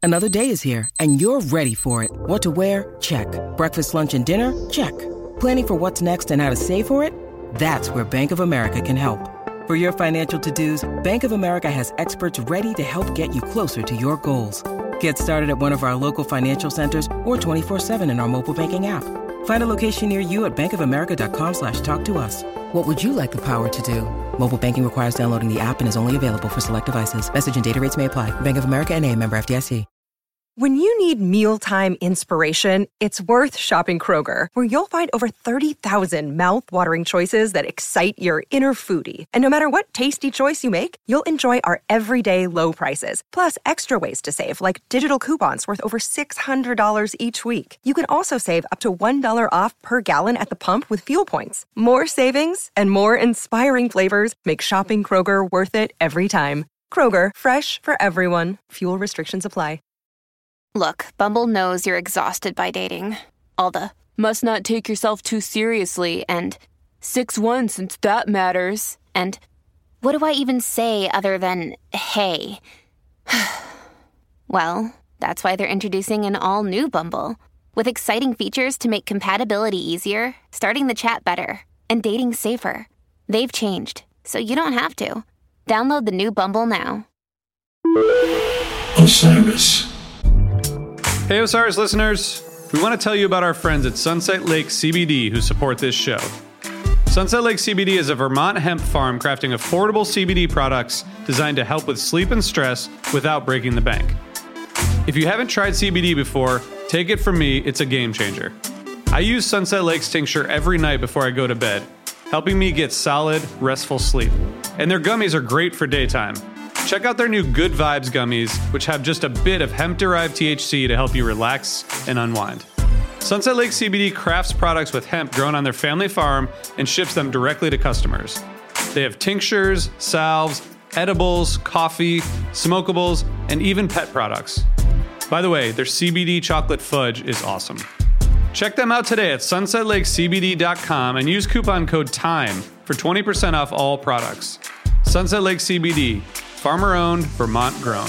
Another day is here, and you're ready for it. What to wear? Check. Breakfast, lunch, and dinner? Check. Planning for what's next and how to save for it? That's where Bank of America can help. For your financial to-dos, Bank of America has experts ready to help get you closer to your goals. Get started at one of our local financial centers or 24/7 in our mobile banking app. Find a location near you at bankofamerica.com/talktous. What would you like the power to do? Mobile banking requires downloading the app and is only available for select devices. Message and data rates may apply. Bank of America N.A., member FDIC. When you need mealtime inspiration, it's worth shopping Kroger, where you'll find over 30,000 mouth-watering choices that excite your inner foodie. And no matter what tasty choice you make, you'll enjoy our everyday low prices, plus extra ways to save, like digital coupons worth over $600 each week. You can also save up to $1 off per gallon at the pump with fuel points. More savings and more inspiring flavors make shopping Kroger worth it every time. Kroger, fresh for everyone. Fuel restrictions apply. Look, Bumble knows you're exhausted by dating. All the, must not take yourself too seriously, and 6'1" since that matters, and what do I even say other than, hey? Well, that's why they're introducing an all-new Bumble, with exciting features to make compatibility easier, starting the chat better, and dating safer. They've changed, so you don't have to. Download the new Bumble now. Osiris. Hey Osiris listeners, we want to tell you about our friends at Sunset Lake CBD who support this show. Sunset Lake CBD is a Vermont hemp farm crafting affordable CBD products designed to help with sleep and stress without breaking the bank. If you haven't tried CBD before, take it from me, it's a game changer. I use Sunset Lake's tincture every night before I go to bed, helping me get solid, restful sleep. And their gummies are great for daytime. Check out their new Good Vibes gummies, which have just a bit of hemp-derived THC to help you relax and unwind. Sunset Lake CBD crafts products with hemp grown on their family farm and ships them directly to customers. They have tinctures, salves, edibles, coffee, smokables, and even pet products. By the way, their CBD chocolate fudge is awesome. Check them out today at sunsetlakecbd.com and use coupon code TIME for 20% off all products. Sunset Lake CBD. Farmer-owned, Vermont-grown.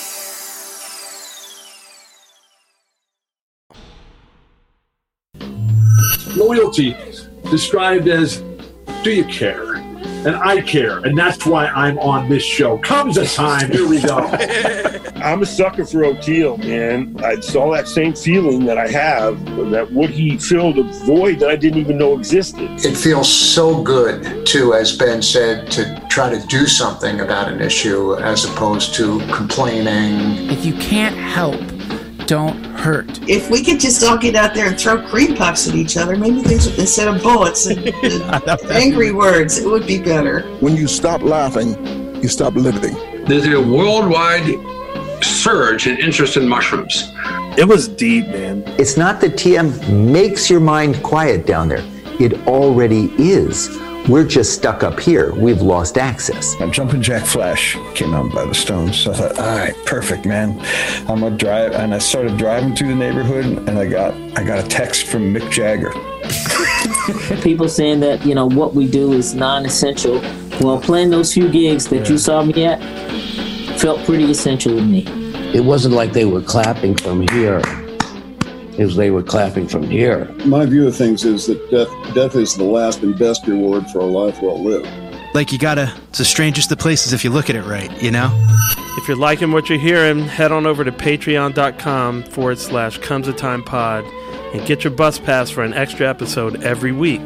Loyalty described as, do you care? And I care, and that's why I'm on this show. Comes a time, here we go. I'm a sucker for Oteil, man. I saw that same feeling that I have, that would he filled a void that I didn't even know existed. It feels so good to, as Ben said, to try to do something about an issue as opposed to complaining. If you can't help, don't hurt. If we could just all get out there and throw cream puffs at each other, maybe things, instead of bullets and angry words, it would be better. When you stop laughing, you stop living. There's a worldwide surge in interest in mushrooms. It was deep, man. It's not that TM makes your mind quiet down there. It already is. We're just stuck up here. We've lost access. And Jumpin' Jack Flash came out by the Stones. So I thought, all right, perfect, man. I'm gonna drive. And I started driving through the neighborhood, and I got a text from Mick Jagger. People saying that, what we do is non-essential. Well, playing those few gigs that you saw me at felt pretty essential to me. It wasn't like they were clapping from here. It was they were clapping from here. My view of things is that death is the last and best reward for a life well lived. Like it's the strangest of places if you look at it right, If you're liking what you're hearing, head on over to patreon.com/comesatimepod and get your bus pass for an extra episode every week.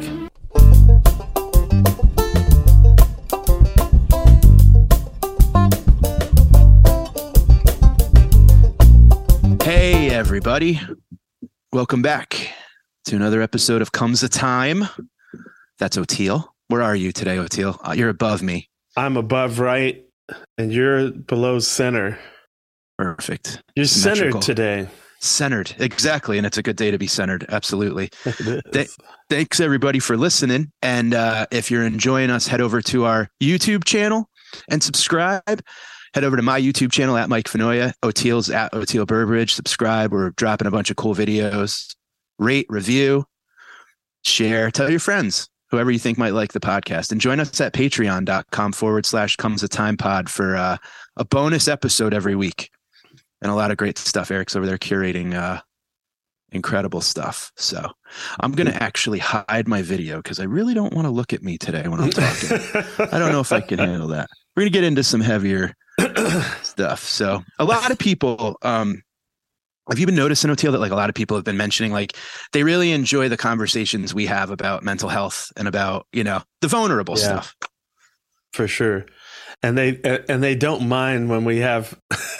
Hey, everybody. Welcome back to another episode of Comes a Time. That's Oteil. Where are you today, Oteil? You're above me. I'm above right, and you're below center. Perfect. You're symmetrical. Centered today. Centered, exactly. And it's a good day to be centered. Absolutely. Thanks, everybody, for listening. And if you're enjoying us, head over to our YouTube channel and subscribe. Head over to my YouTube channel at Mike Fenoya. Oteil's at Oteil Burbridge. Subscribe. We're dropping a bunch of cool videos. Rate, review, share. Tell your friends, whoever you think might like the podcast. And join us at patreon.com/comesatimepod for a bonus episode every week. and a lot of great stuff. Eric's over there curating incredible stuff. So I'm going to actually hide my video because I really don't want to look at me today when I'm talking. I don't know if I can handle that. We're going to get into some heavier stuff. So a lot of people, have you been noticing, Oteil, that like a lot of people have been mentioning, like they really enjoy the conversations we have about mental health and about, you know, the vulnerable stuff. For sure. And they don't mind when we have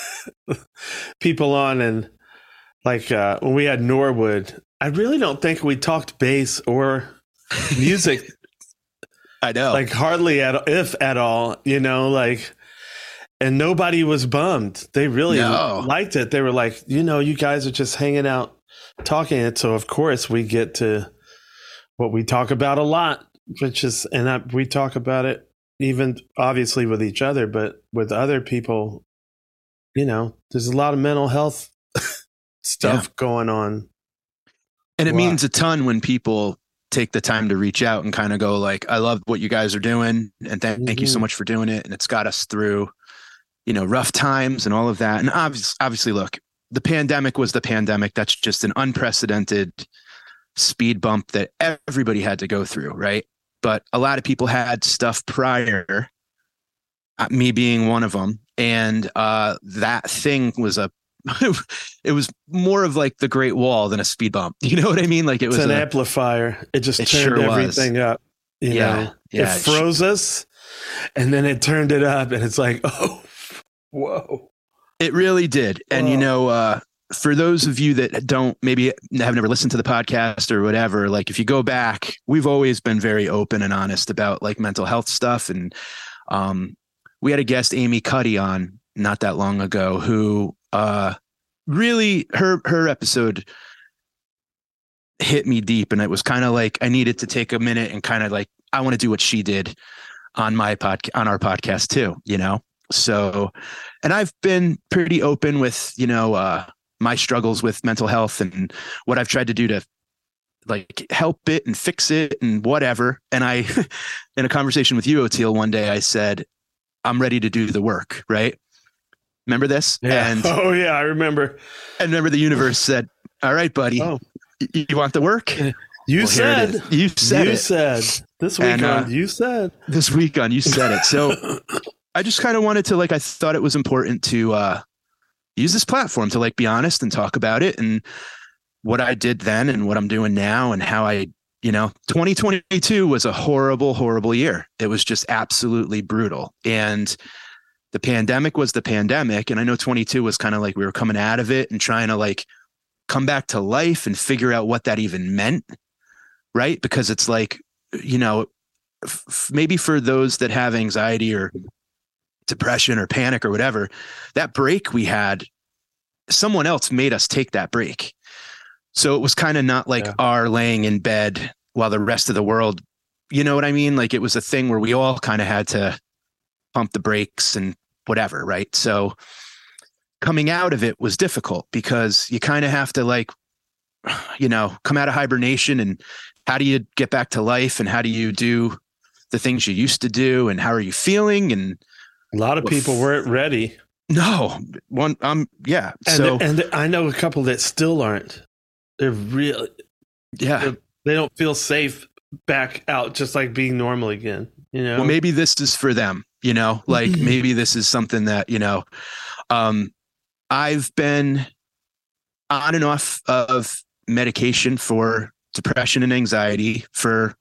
people on, and like when we had Norwood, I really don't think we talked bass or music. I know, like hardly if at all, you know, like, and nobody was bummed. They really liked it. They were like, you know, you guys are just hanging out talking it. So of course we get to what we talk about a lot, which is, we talk about it even obviously with each other, but with other people, you know, there's a lot of mental health stuff going on. And it means a ton when people take the time to reach out and kind of go like, I love what you guys are doing. And thank you so much for doing it. And it's got us through, you know, rough times and all of that. And obviously, look, the pandemic was the pandemic. That's just an unprecedented speed bump that everybody had to go through, right? But a lot of people had stuff prior, me being one of them. And that thing was it was more of like the Great Wall than a speed bump. You know what I mean? Like it was an amplifier. It just turned everything up. You know? It froze us and then it turned it up and it's like, oh, whoa. It really did. Whoa. And, you know, for those of you that maybe have never listened to the podcast or whatever, like if you go back, we've always been very open and honest about like mental health stuff. And we had a guest, Amy Cuddy, on not that long ago, who really her episode hit me deep. And it was kind of like I needed to take a minute and kind of like, I want to do what she did on our podcast too, you know? So, and I've been pretty open with, you know, my struggles with mental health and what I've tried to do to like help it and fix it and whatever. And I, in a conversation with you, Oteil, one day I said, I'm ready to do the work. Right. Remember this? Yeah. And, I remember. And remember the universe said, all right, buddy, you want the work? You said this week on You Said it. So I just kind of wanted to, like, I thought it was important to use this platform to like be honest and talk about it and what I did then and what I'm doing now and how I, you know, 2022 was a horrible, horrible year. It was just absolutely brutal. And the pandemic was the pandemic. And I know 22 was kind of like we were coming out of it and trying to like come back to life and figure out what that even meant. Right. Because it's like, you know, maybe for those that have anxiety or depression or panic or whatever, that break we had, someone else made us take that break. So it was kind of not like our laying in bed while the rest of the world, you know what I mean? Like it was a thing where we all kind of had to pump the brakes and whatever. Right. So coming out of it was difficult because you kind of have to like, you know, come out of hibernation and how do you get back to life and how do you do the things you used to do and how are you feeling? And a lot of people weren't ready. No, yeah. And I know a couple that still aren't. They're really, they don't feel safe back out, just like being normal again. You know, well, maybe this is for them. You know, like maybe this is something that you know. I've been on and off of medication for depression and anxiety for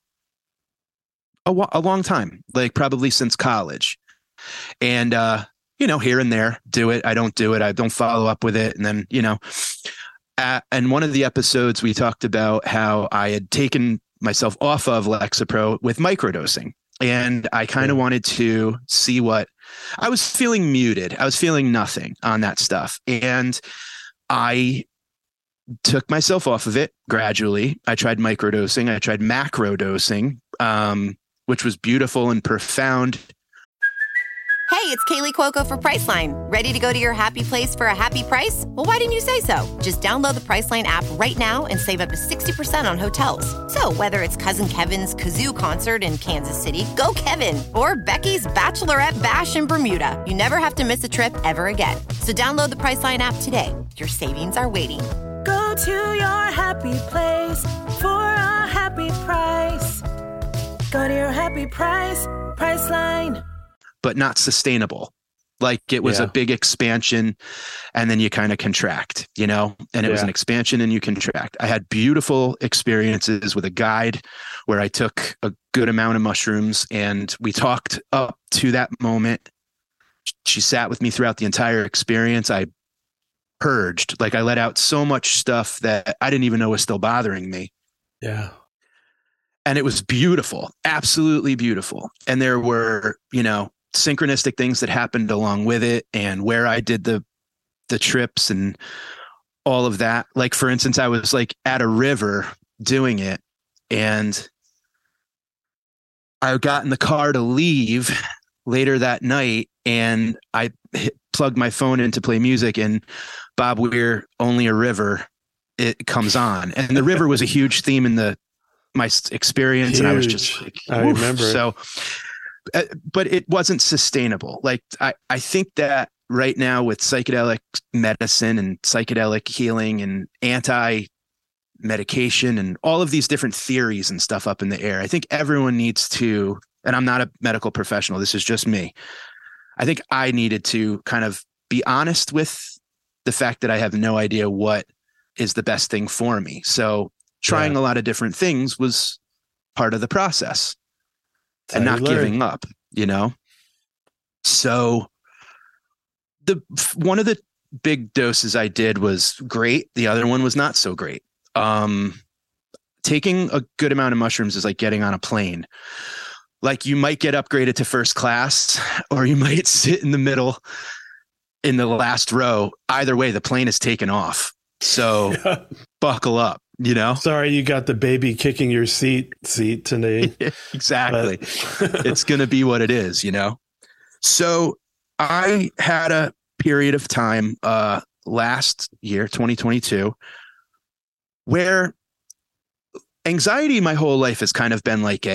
a long time, like probably since college. And, you know, here and there, do it. I don't do it. I don't follow up with it. And then, you know, and one of the episodes we talked about how I had taken myself off of Lexapro with microdosing. And I kind of wanted to see what I was feeling muted. I was feeling nothing on that stuff. And I took myself off of it gradually. I tried microdosing. I tried macrodosing, which was beautiful and profound. Hey, it's Kaylee Cuoco for Priceline. Ready to go to your happy place for a happy price? Well, why didn't you say so? Just download the Priceline app right now and save up to 60% on hotels. So whether it's Cousin Kevin's Kazoo Concert in Kansas City, go Kevin, or Becky's Bachelorette Bash in Bermuda, you never have to miss a trip ever again. So download the Priceline app today. Your savings are waiting. Go to your happy place for a happy price. Go to your happy price, Priceline. But not sustainable. Like it was a big expansion and then you kind of contract, you know, and it was an expansion and you contract. I had beautiful experiences with a guide where I took a good amount of mushrooms and we talked up to that moment. She sat with me throughout the entire experience. I purged, like I let out so much stuff that I didn't even know was still bothering me. Yeah. And it was beautiful, absolutely beautiful. And there were, you know, synchronistic things that happened along with it and where I did the trips and all of that. Like, for instance, I was like at a river doing it and I got in the car to leave later that night and I plugged my phone in to play music and Bob Weir, Only a River, it comes on. And the river was a huge theme in my experience. Huge. And I was just like, I remember. So, but it wasn't sustainable. Like I think that right now with psychedelic medicine and psychedelic healing and anti-medication and all of these different theories and stuff up in the air, I think everyone needs to, and I'm not a medical professional, this is just me. I think I needed to kind of be honest with the fact that I have no idea what is the best thing for me. So trying a lot of different things was part of the process. And not giving up, you know? So one of the big doses I did was great. The other one was not so great. Taking a good amount of mushrooms is like getting on a plane. Like you might get upgraded to first class or you might sit in the middle in the last row. Either way, the plane is taken off. So buckle up. You know, sorry, you got the baby kicking your seat today. Exactly. It's going to be what it is, you know? So I had a period of time last year, 2022, where anxiety my whole life has kind of been like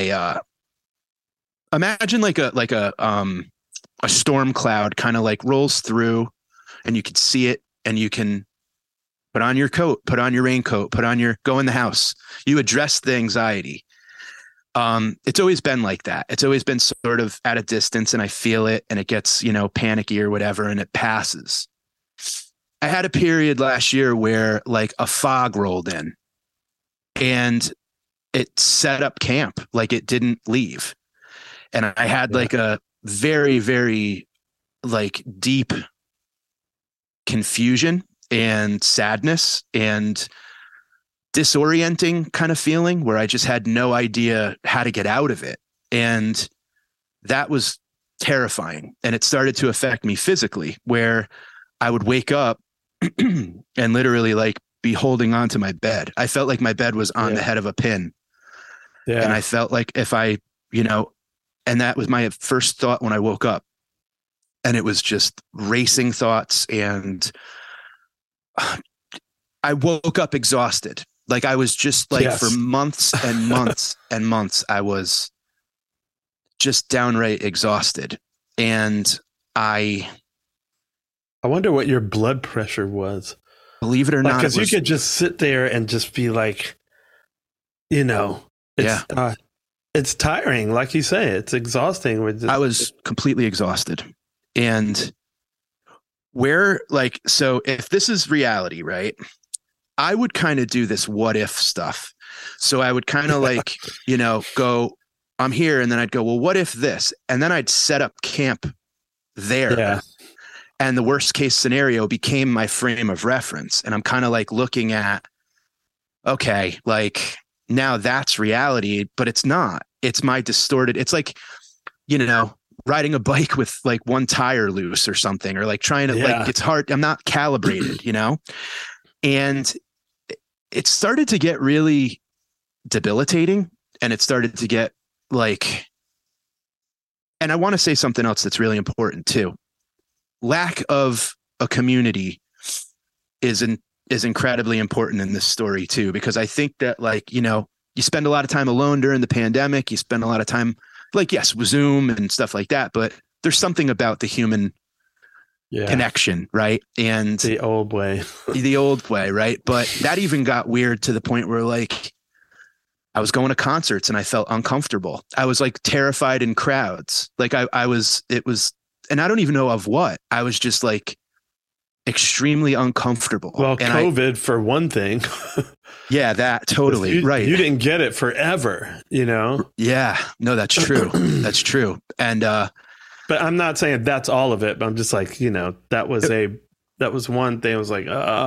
imagine like a storm cloud kind of like rolls through and you can see it and you can put on your coat, put on your raincoat, go in the house. You address the anxiety. It's always been like that. It's always been sort of at a distance and I feel it and it gets, you know, panicky or whatever, and it passes. I had a period last year where like a fog rolled in and it set up camp, like it didn't leave. And I had like a very, very like deep confusion and sadness and disorienting kind of feeling where I just had no idea how to get out of it. And that was terrifying. And it started to affect me physically, where I would wake up and literally like be holding on to my bed. I felt like my bed was on the head of a pin. Yeah. And I felt like if I, you know, and that was my first thought when I woke up. And it was just racing thoughts and I woke up exhausted. Like I was just like for months and months and months, I was just downright exhausted. And I wonder what your blood pressure was. Believe it or not. Because you could just sit there and just be like, you know, it's tiring. Like you say, it's exhausting. I was completely exhausted. And so if this is reality, right? I would kind of do this what if stuff. So I would kind of like, you know, go, I'm here. And then I'd go, well, what if this? And then I'd set up camp there. Yeah. And the worst case scenario became my frame of reference. And I'm kind of like looking at, okay, like now that's reality, but it's not. It's my distorted. It's like, you know, riding a bike with like one tire loose or something, or like trying to like, it's hard. I'm not calibrated, you know? And it started to get really debilitating, and it started to get like And I want to say something else that's really important too. Lack of a community is incredibly important in this story too, because I think that, like, you know, you spend a lot of time alone during the pandemic. You spend a lot of time, like, yes, with Zoom and stuff like that, but there's something about the human connection, right? And the old way, right? But that even got weird to the point where, like, I was going to concerts and I felt uncomfortable. I was like terrified in crowds. Like and I don't even know of what. I was just like extremely uncomfortable. Well, and COVID for one thing. Yeah, that totally. Right. You didn't get it forever, you know? Yeah, no, that's true. That's true. And, but I'm not saying that's all of it, but I'm just like, you know, that was one thing. I was like,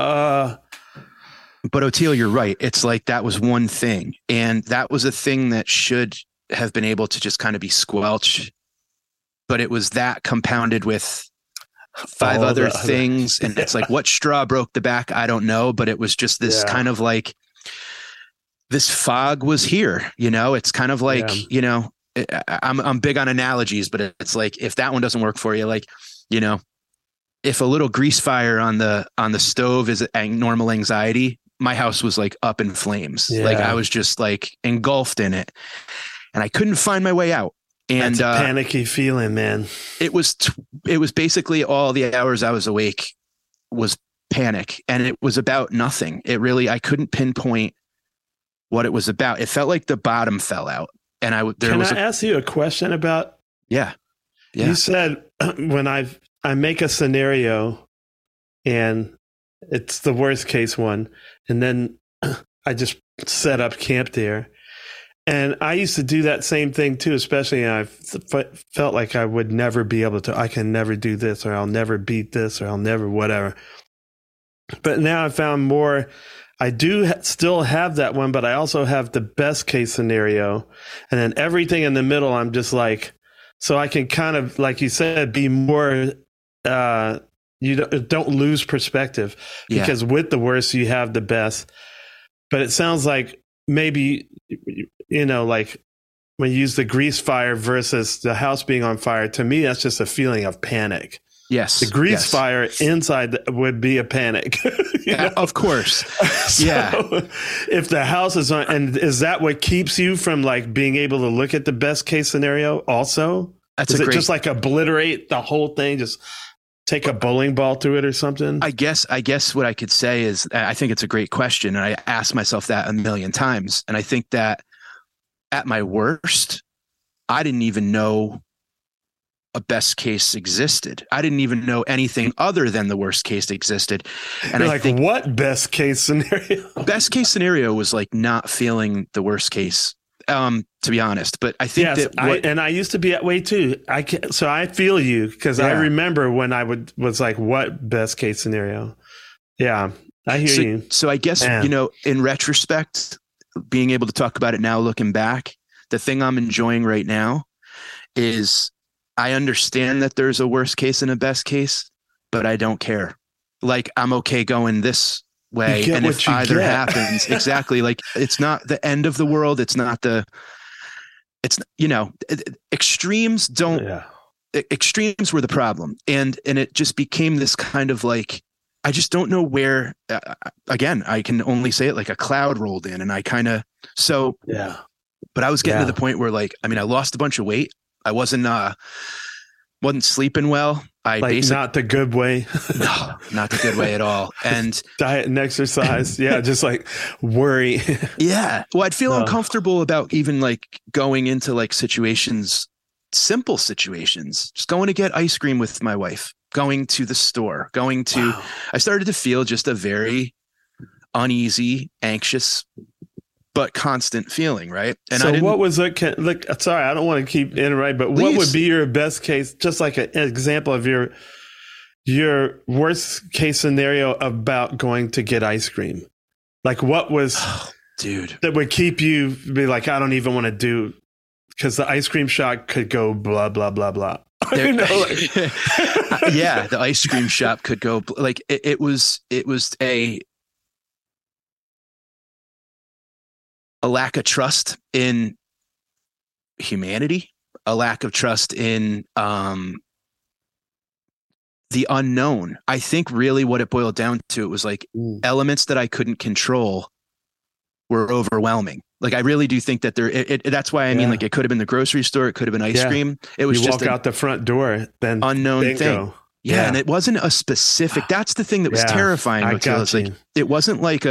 But Oteil, you're right. It's like that was one thing. And that was a thing that should have been able to just kind of be squelched. But it was that compounded with 5 other things. And it's like, what straw broke the back? I don't know. But it was just this kind of like, this fog was here, you know? It's kind of like, you know, I'm big on analogies, but it's like, if that one doesn't work for you, like, you know, if a little grease fire on the stove is normal anxiety, my house was like up in flames. Yeah. Like I was just like engulfed in it and I couldn't find my way out. And that's a panicky feeling, man. It was basically all the hours I was awake was panic, and it was about nothing. I couldn't pinpoint what it was about. It felt like the bottom fell out. And Can I ask you a question about? Yeah. You said when I make a scenario and it's the worst case one, and then I just set up camp there. And I used to do that same thing too, especially I felt like I would never be able to, I can never do this, or I'll never beat this, or I'll never whatever. But now I found more, I do still have that one, but I also have the best case scenario. And then everything in the middle, I'm just like, so I can kind of, like you said, be more, you don't lose perspective, because with the worst, you have the best. But it sounds like maybe, you know, like when you use the grease fire versus the house being on fire, to me, that's just a feeling of panic. Yes. The grease fire inside would be a panic. Of course. So if the house is on, and is that what keeps you from like being able to look at the best case scenario also? Is it just like obliterate the whole thing? Just take a bowling ball through it or something? I guess what I could say is, I think it's a great question. And I asked myself that a million times. And I think that at my worst, I didn't even know a best case existed. I didn't even know anything other than the worst case existed. And I think, what best case scenario? Best case scenario was like not feeling the worst case, to be honest. But I think I used to be that way too. So I feel you, because I remember when I was like, what best case scenario? Yeah, I hear you. So I guess, you know, in retrospect, being able to talk about it now, looking back, the thing I'm enjoying right now is I understand that there's a worst case and a best case, but I don't care. Like, I'm okay going this way. And if either happens, exactly. Like, it's not the end of the world. It's you know, extremes extremes were the problem. And it just became this kind of like, I just don't know where, again, I can only say it like a cloud rolled in, and I kind of, but I was getting to the point where, like, I mean, I lost a bunch of weight. I wasn't sleeping well. Not the good way. No, not the good way at all. And diet and exercise. Yeah. Just like worry. Yeah. Well, I'd feel uncomfortable about even like going into like situations, simple situations, just going to get ice cream with my wife, going to the store, I started to feel just a very uneasy, anxious, but constant feeling, right? And so what was it? Sorry, I don't want to keep interrupting, but what would be your best case? Just like an example of your worst case scenario about going to get ice cream. Like, what was, that would keep you be like, I don't even want to do, because the ice cream shop could go blah blah blah blah. You know, like. Yeah, the ice cream shop could go like it was a lack of trust in humanity. a lack of trust in the unknown. I think really what it boiled down to, it was like elements that I couldn't control were overwhelming. Like, I really do think that that's why I mean, like, it could have been the grocery store. It could have been ice cream. It was just walk out the front door, then unknown thing. Yeah. And it wasn't a specific, that's the thing that was terrifying. It's like, it wasn't like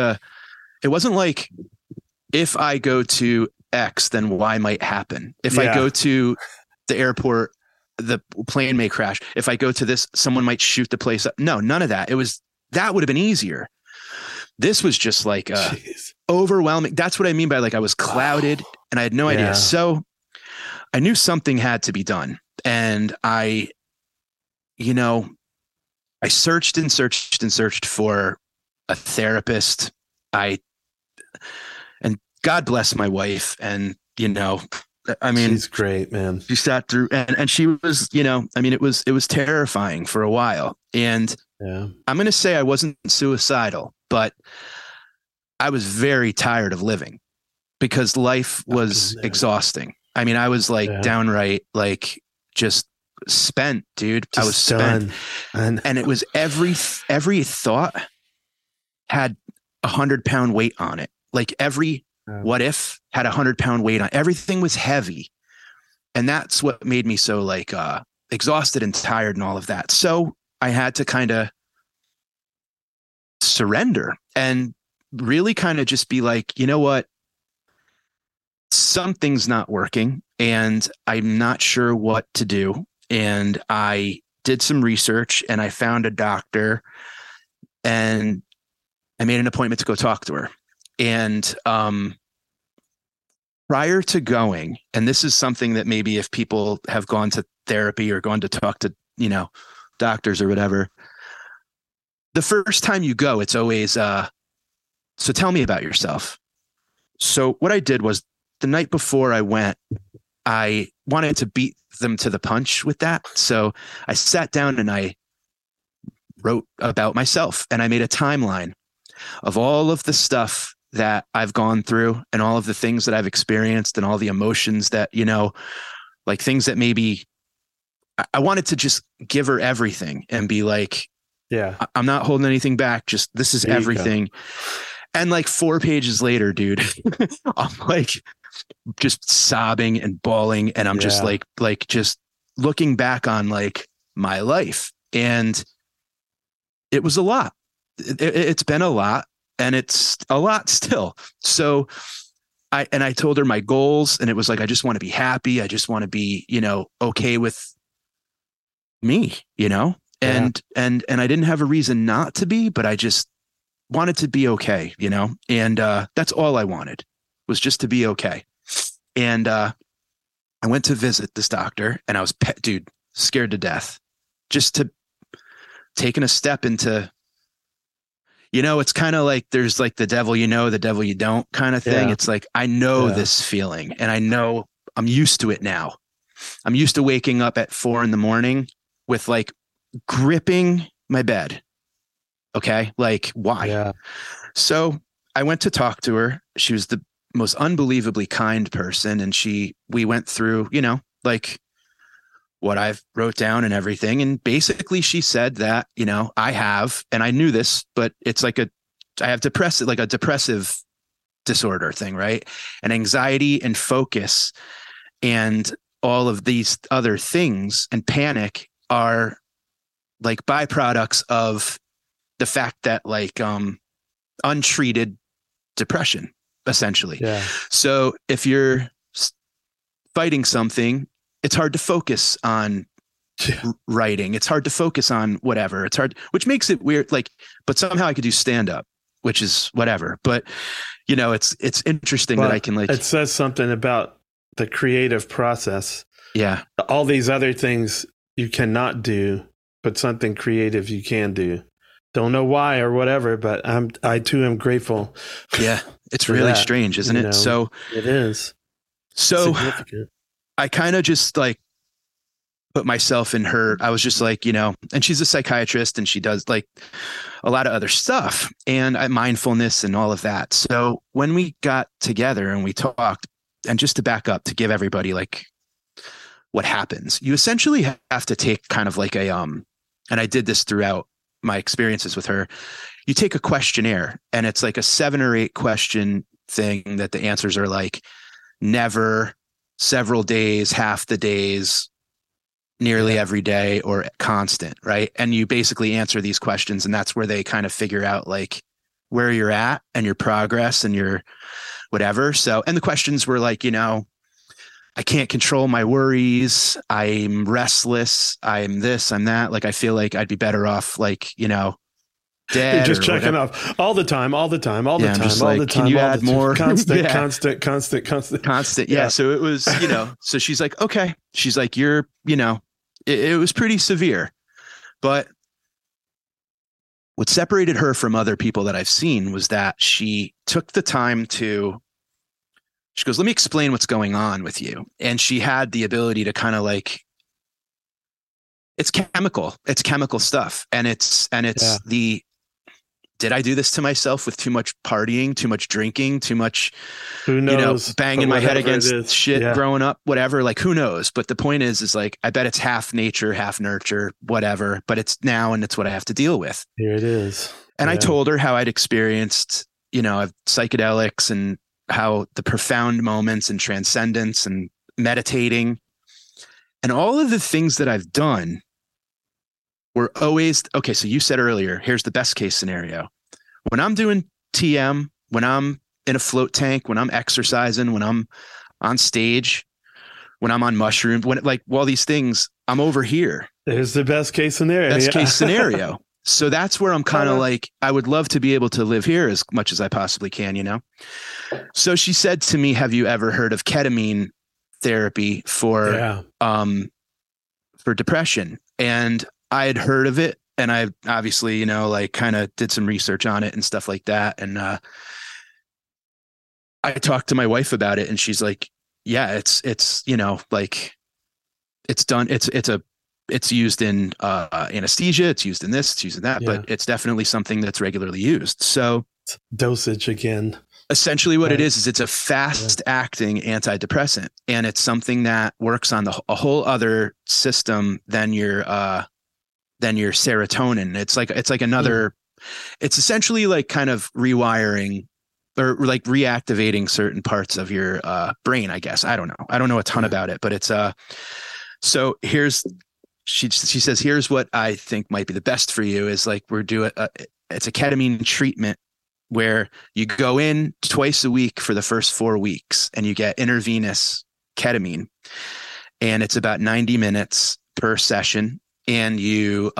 if I go to X, then Y might happen. If I go to the airport, the plane may crash. If I go to this, someone might shoot the place up. No, none of that. That would have been easier. This was just like overwhelming. That's what I mean by, like, I was clouded and I had no idea. So I knew something had to be done. And I searched and searched and searched for a therapist. And God bless my wife. And, I mean, she's great, man. She sat through and she was, it was terrifying for a while. And I'm going to say I wasn't suicidal, but I was very tired of living because life was exhausting. I mean, I was like downright, like, just spent, dude. I was spent. And it was every thought had 100-pound weight on it. Like, every what if had 100-pound weight on it. Everything was heavy. And that's what made me so, like, exhausted and tired and all of that. So I had to kind of surrender and really kind of just be like, you know what? Something's not working and I'm not sure what to do. And I did some research and I found a doctor and I made an appointment to go talk to her. And prior to going, and this is something that maybe if people have gone to therapy or gone to talk to, doctors or whatever, the first time you go, it's always, so tell me about yourself. So what I did was the night before I went, I wanted to beat them to the punch with that. So I sat down and I wrote about myself and I made a timeline of all of the stuff that I've gone through and all of the things that I've experienced and all the emotions that, like things that maybe I wanted to just give her everything and be like, I'm not holding anything back. Just, this is everything. And like 4 pages later, dude, I'm like just sobbing and bawling. And I'm just like just looking back on like my life. And it was a lot. It's been a lot and it's a lot still. So I told her my goals and it was like, I just want to be happy. I just want to be, okay with me, and I didn't have a reason not to be, but I just wanted to be okay, and that's all I wanted was just to be okay. And I went to visit this doctor and I was scared to death just to taking a step into, it's kind of like there's like the devil, the devil you don't kind of thing. It's like, I know this feeling and I know I'm used to it now. I'm used to waking up at 4 a.m. with like gripping my bed. Okay. Like why? Yeah. So I went to talk to her. She was the most unbelievably kind person. And we went through, like what I've wrote down and everything. And basically she said that, I have, and I knew this, but it's like I have like a depressive disorder thing, right? And anxiety and focus and all of these other things and panic are like byproducts of the fact that like untreated depression, essentially. Yeah. So if you're fighting something, it's hard to focus on writing. It's hard to focus on whatever. It's hard, which makes it weird. Like, but somehow I could do stand up, which is whatever. But it's interesting that I can like. It says something about the creative process. Yeah. All these other things you cannot do, but something creative you can do. Don't know why or whatever, but I too am grateful. Yeah. It's really strange, isn't it? So it is. So I kind of just like put myself in her. I was just like, and she's a psychiatrist and she does like a lot of other stuff and mindfulness and all of that. So when we got together and we talked, and just to back up to give everybody like what happens. You essentially have to take kind of like a, and I did this throughout my experiences with her. You take a questionnaire, and it's like a 7 or 8 question thing that the answers are like never, several days, half the days, nearly every day, or constant, right? And you basically answer these questions, and that's where they kind of figure out like where you're at and your progress and your whatever. So, and the questions were like, you know, I can't control my worries. I'm restless. I'm this, I'm that. Like, I feel like I'd be better off, like, you know, dead. You're just checking off all the time. Can you add more? Constant. Yeah. So it was, you know, so she's like, okay. She's like, you're, you know, it was pretty severe, but what separated her from other people that I've seen was that she took the time to, she goes, let me explain what's going on with you. And she had the ability to kind of like, it's chemical stuff. And it's did I do this to myself with too much partying, too much drinking, too much, who knows, you know, banging my head against shit growing up, whatever, like, who knows? But the point is like, I bet it's half nature, half nurture, whatever, but it's now, and it's what I have to deal with. Here it is. And I told her how I'd experienced, you know, psychedelics and how the profound moments and transcendence and meditating and all of the things that I've done were always, okay, so you said earlier, here's the best case scenario. When I'm doing TM, when I'm in a float tank, when I'm exercising, when I'm on stage, when I'm on mushrooms, when like all these things, I'm over here. There's the best case scenario. Best case scenario. So that's where I'm kind of like, I would love to be able to live here as much as I possibly can, you know? So she said to me, have you ever heard of ketamine therapy for depression? And I had heard of it, and I obviously, you know, like kind of did some research on it and stuff like that. And I talked to my wife about it, and she's like, yeah, it's, you know, like it's done. It's used in anesthesia. It's used in this, it's used in that, but it's definitely something that's regularly used. So dosage again. Essentially what it is it's a fast acting antidepressant, and it's something that works on a whole other system than your serotonin. It's like another, it's essentially like kind of rewiring or like reactivating certain parts of your brain, I guess. I don't know a ton about it, but it's so here's, she says, here's what I think might be the best for you is like, we're doing it's a ketamine treatment where you go in twice a week for the first 4 weeks, and you get intravenous ketamine, and it's about 90 minutes per session. And you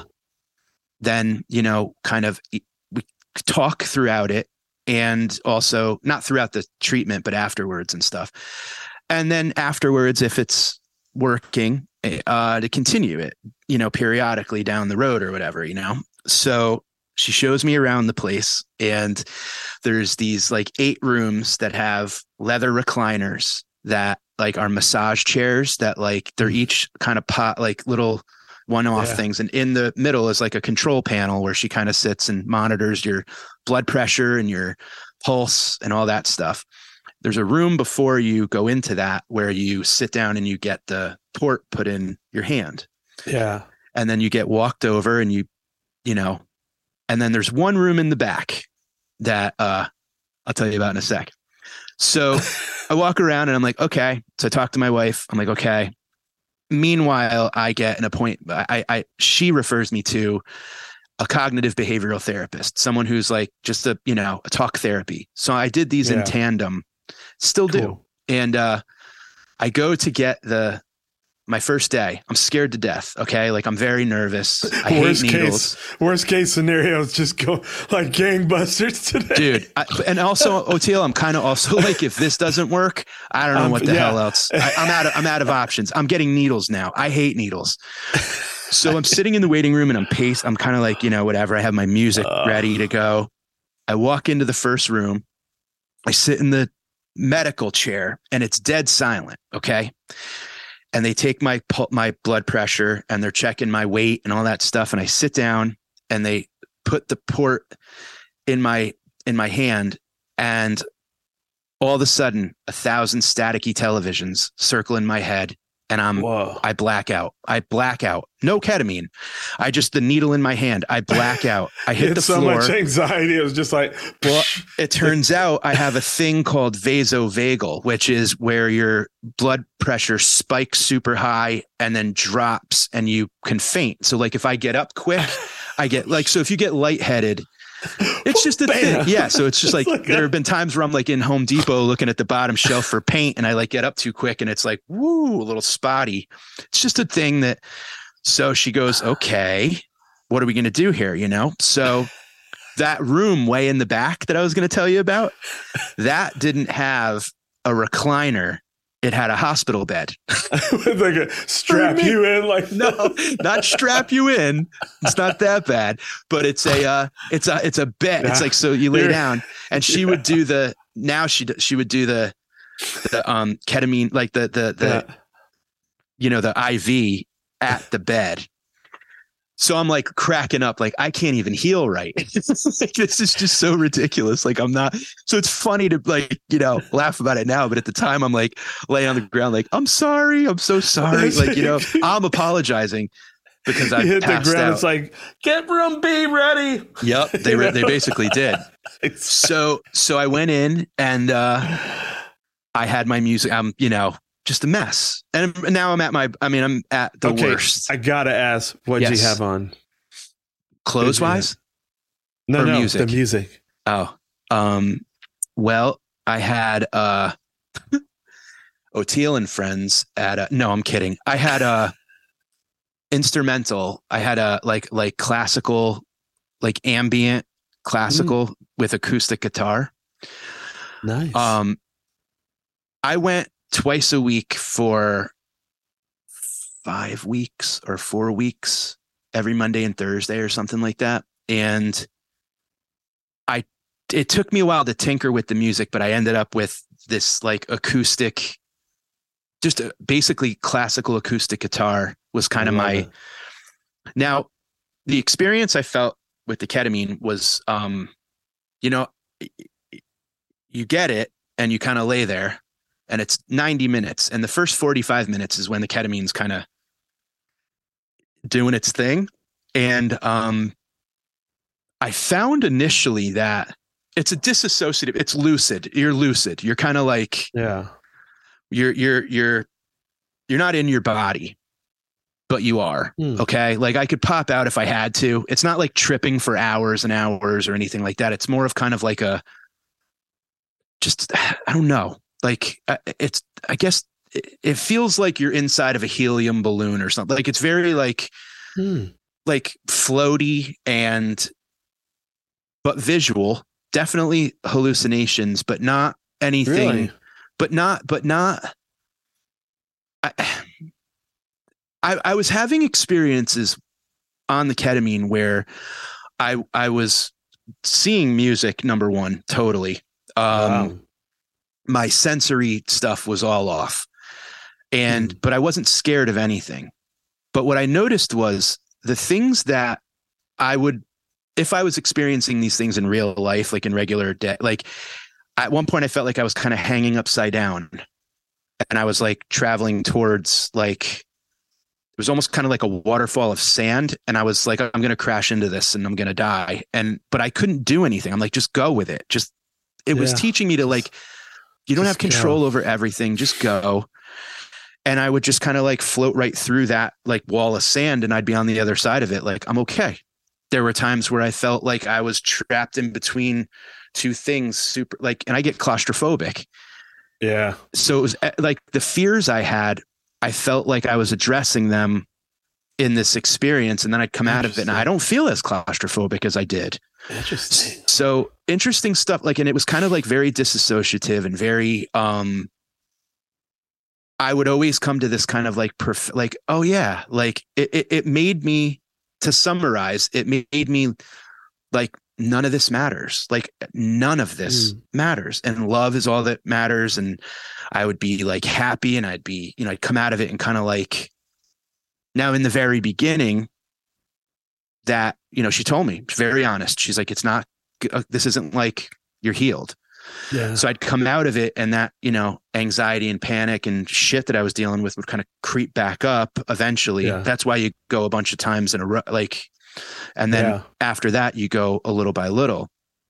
then, you know, kind of we talk throughout it, and also not throughout the treatment, but afterwards and stuff. And then afterwards, if it's working, to continue it, you know, periodically down the road or whatever, you know. So she shows me around the place, and there's these like 8 rooms that have leather recliners that like are massage chairs that like they're each kind of pot like little one-off things. And in the middle is like a control panel where she kind of sits and monitors your blood pressure and your pulse and all that stuff. There's a room before you go into that where you sit down and you get the port put in your hand. Yeah. And then you get walked over, and you know, and then there's one room in the back that I'll tell you about in a sec. So I walk around and I'm like, okay. So I talk to my wife. I'm like, okay. Meanwhile, I get an appointment. She refers me to a cognitive behavioral therapist, someone who's like just a talk therapy. So I did these in tandem, still do. And I go to get my first day. I'm scared to death. Okay. Like I'm very nervous. I hate needles. Worst case scenario is just go like gangbusters today. Dude. And also Oteil, I'm kind of also like, if this doesn't work, I don't know what the hell else. I'm out of options. I'm getting needles now. I hate needles. So I'm sitting in the waiting room, and I'm kind of like, you know, whatever. I have my music ready to go. I walk into the first room. I sit in the medical chair, and it's dead silent. Okay. And they take my blood pressure, and they're checking my weight and all that stuff. And I sit down, and they put the port in my hand, and all of a sudden 1,000 staticky televisions circle in my head, and I black out. No ketamine. The needle in my hand. I black out. I hit the floor. So much anxiety. It was just like, well, it turns out I have a thing called vasovagal, which is where your blood pressure spikes super high and then drops and you can faint. So like if I get up quick, I get like, so if you get lightheaded, it's just a thing. Yeah. So it's just like, there have been times where I'm like in Home Depot looking at the bottom shelf for paint and I like get up too quick and it's like, woo, a little spotty. It's just a thing that, so she goes, okay, what are we going to do here? You know? So that room way in the back that I was going to tell you about, that didn't have a recliner. It had a hospital bed. Like a strap you in, like no, not strap you in. It's not that bad, but it's a bed. It's like, so you lay down, and she would do she would do the ketamine, like the IV at the bed. So I'm like cracking up, like I can't even heal right. Like, this is just so ridiculous. Like I'm not. So it's funny to like, laugh about it now, but at the time I'm like laying on the ground, like I'm sorry, I'm so sorry. Like I'm apologizing because I hit the ground. It's like, get room B ready. Yep, they basically did. So I went in and I had my music. Just a mess. And now I'm at the worst. I gotta ask, what did you have on? Clothes wise? No, music? The music. Oh, well, I had Oteil and Friends at no, I'm kidding. I had a instrumental. I had a like classical, like ambient classical with acoustic guitar. Nice. I went twice a week for 5 weeks or 4 weeks, every Monday and Thursday or something like that. And it took me a while to tinker with the music, but I ended up with this like acoustic, just basically classical acoustic guitar was kind of my, now the experience I felt with the ketamine was, you get it and you kind of lay there. And it's 90 minutes. And the first 45 minutes is when the ketamine's kind of doing its thing. And I found initially that it's a disassociative, it's lucid. You're lucid. You're kind of like, you're not in your body, but you are. Okay. Like I could pop out if I had to. It's not like tripping for hours and hours or anything like that. It's more of kind of like I don't know. Like I guess it feels like you're inside of a helium balloon or something. Like it's very like floaty but visual, definitely hallucinations, but not anything, really? but not, I was having experiences on the ketamine where I was seeing music, number one, totally. Wow. My sensory stuff was all off but I wasn't scared of anything. But what I noticed was the things that I would, if I was experiencing these things in real life, like in regular day, like at one point I felt like I was kind of hanging upside down and I was like traveling towards like, it was almost kind of like a waterfall of sand. And I was like, I'm going to crash into this and I'm going to die. But I couldn't do anything. I'm like, just go with it. It was teaching me to like, you don't have control over everything. Just go. And I would just kind of like float right through that like wall of sand and I'd be on the other side of it. Like, I'm okay. There were times where I felt like I was trapped in between two things and I get claustrophobic. Yeah. So it was like the fears I had, I felt like I was addressing them in this experience and then I'd come out of it and I don't feel as claustrophobic as I did. Interesting. So interesting stuff. Like, and it was kind of like very disassociative and very, I would always come to this kind of like, oh yeah, like it made me, to summarize, it made me like, none of this matters. Like none of this matters. And love is all that matters. And I would be like happy and I'd be, I'd come out of it and kind of like, now in the very beginning, that, she told me, very honest. She's like, it's not, this isn't like you're healed. Yeah. So I'd come out of it, and that, anxiety and panic and shit that I was dealing with would kind of creep back up eventually. Yeah. That's why you go a bunch of times in a row, and then after that you go a little by little.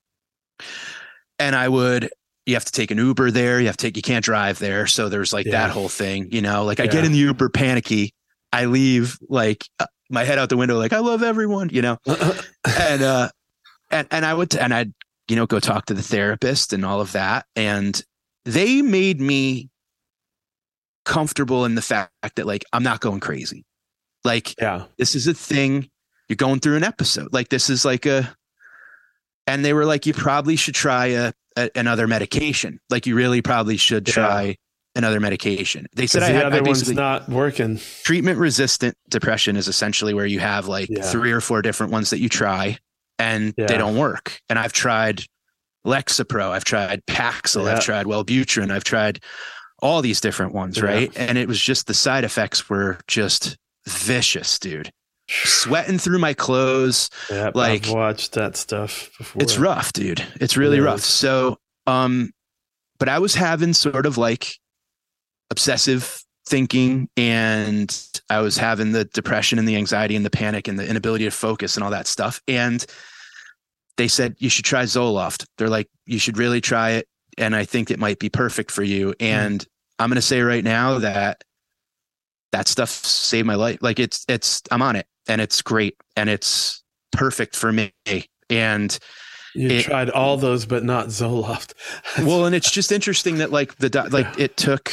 And you have to take an Uber there. You can't drive there. So there's that whole thing, I get in the Uber panicky. I leave my head out the window, I love everyone, and I'd go talk to the therapist and all of that. And they made me comfortable in the fact that I'm not going crazy. This is a thing. You're going through an episode. This is and they were like, you probably should try another medication. You really probably should try another medication. They said the other one's not working. Treatment resistant depression is essentially where you have 3 or 4 different ones that you try and they don't work. And I've tried Lexapro, I've tried Paxil, I've tried Wellbutrin, I've tried all these different ones, right? And it was just the side effects were just vicious, dude. Sweating through my clothes. Yeah, I've watched that stuff before. It's rough, dude. It's really rough. So, but I was having sort of obsessive thinking, and I was having the depression and the anxiety and the panic and the inability to focus and all that stuff. And they said, you should try Zoloft. They're like, you should really try it. And I think it might be perfect for you. And I'm going to say right now that stuff saved my life. I'm on it, and it's great, and it's perfect for me. And you tried all those, but not Zoloft. Well, and it's just interesting that it took,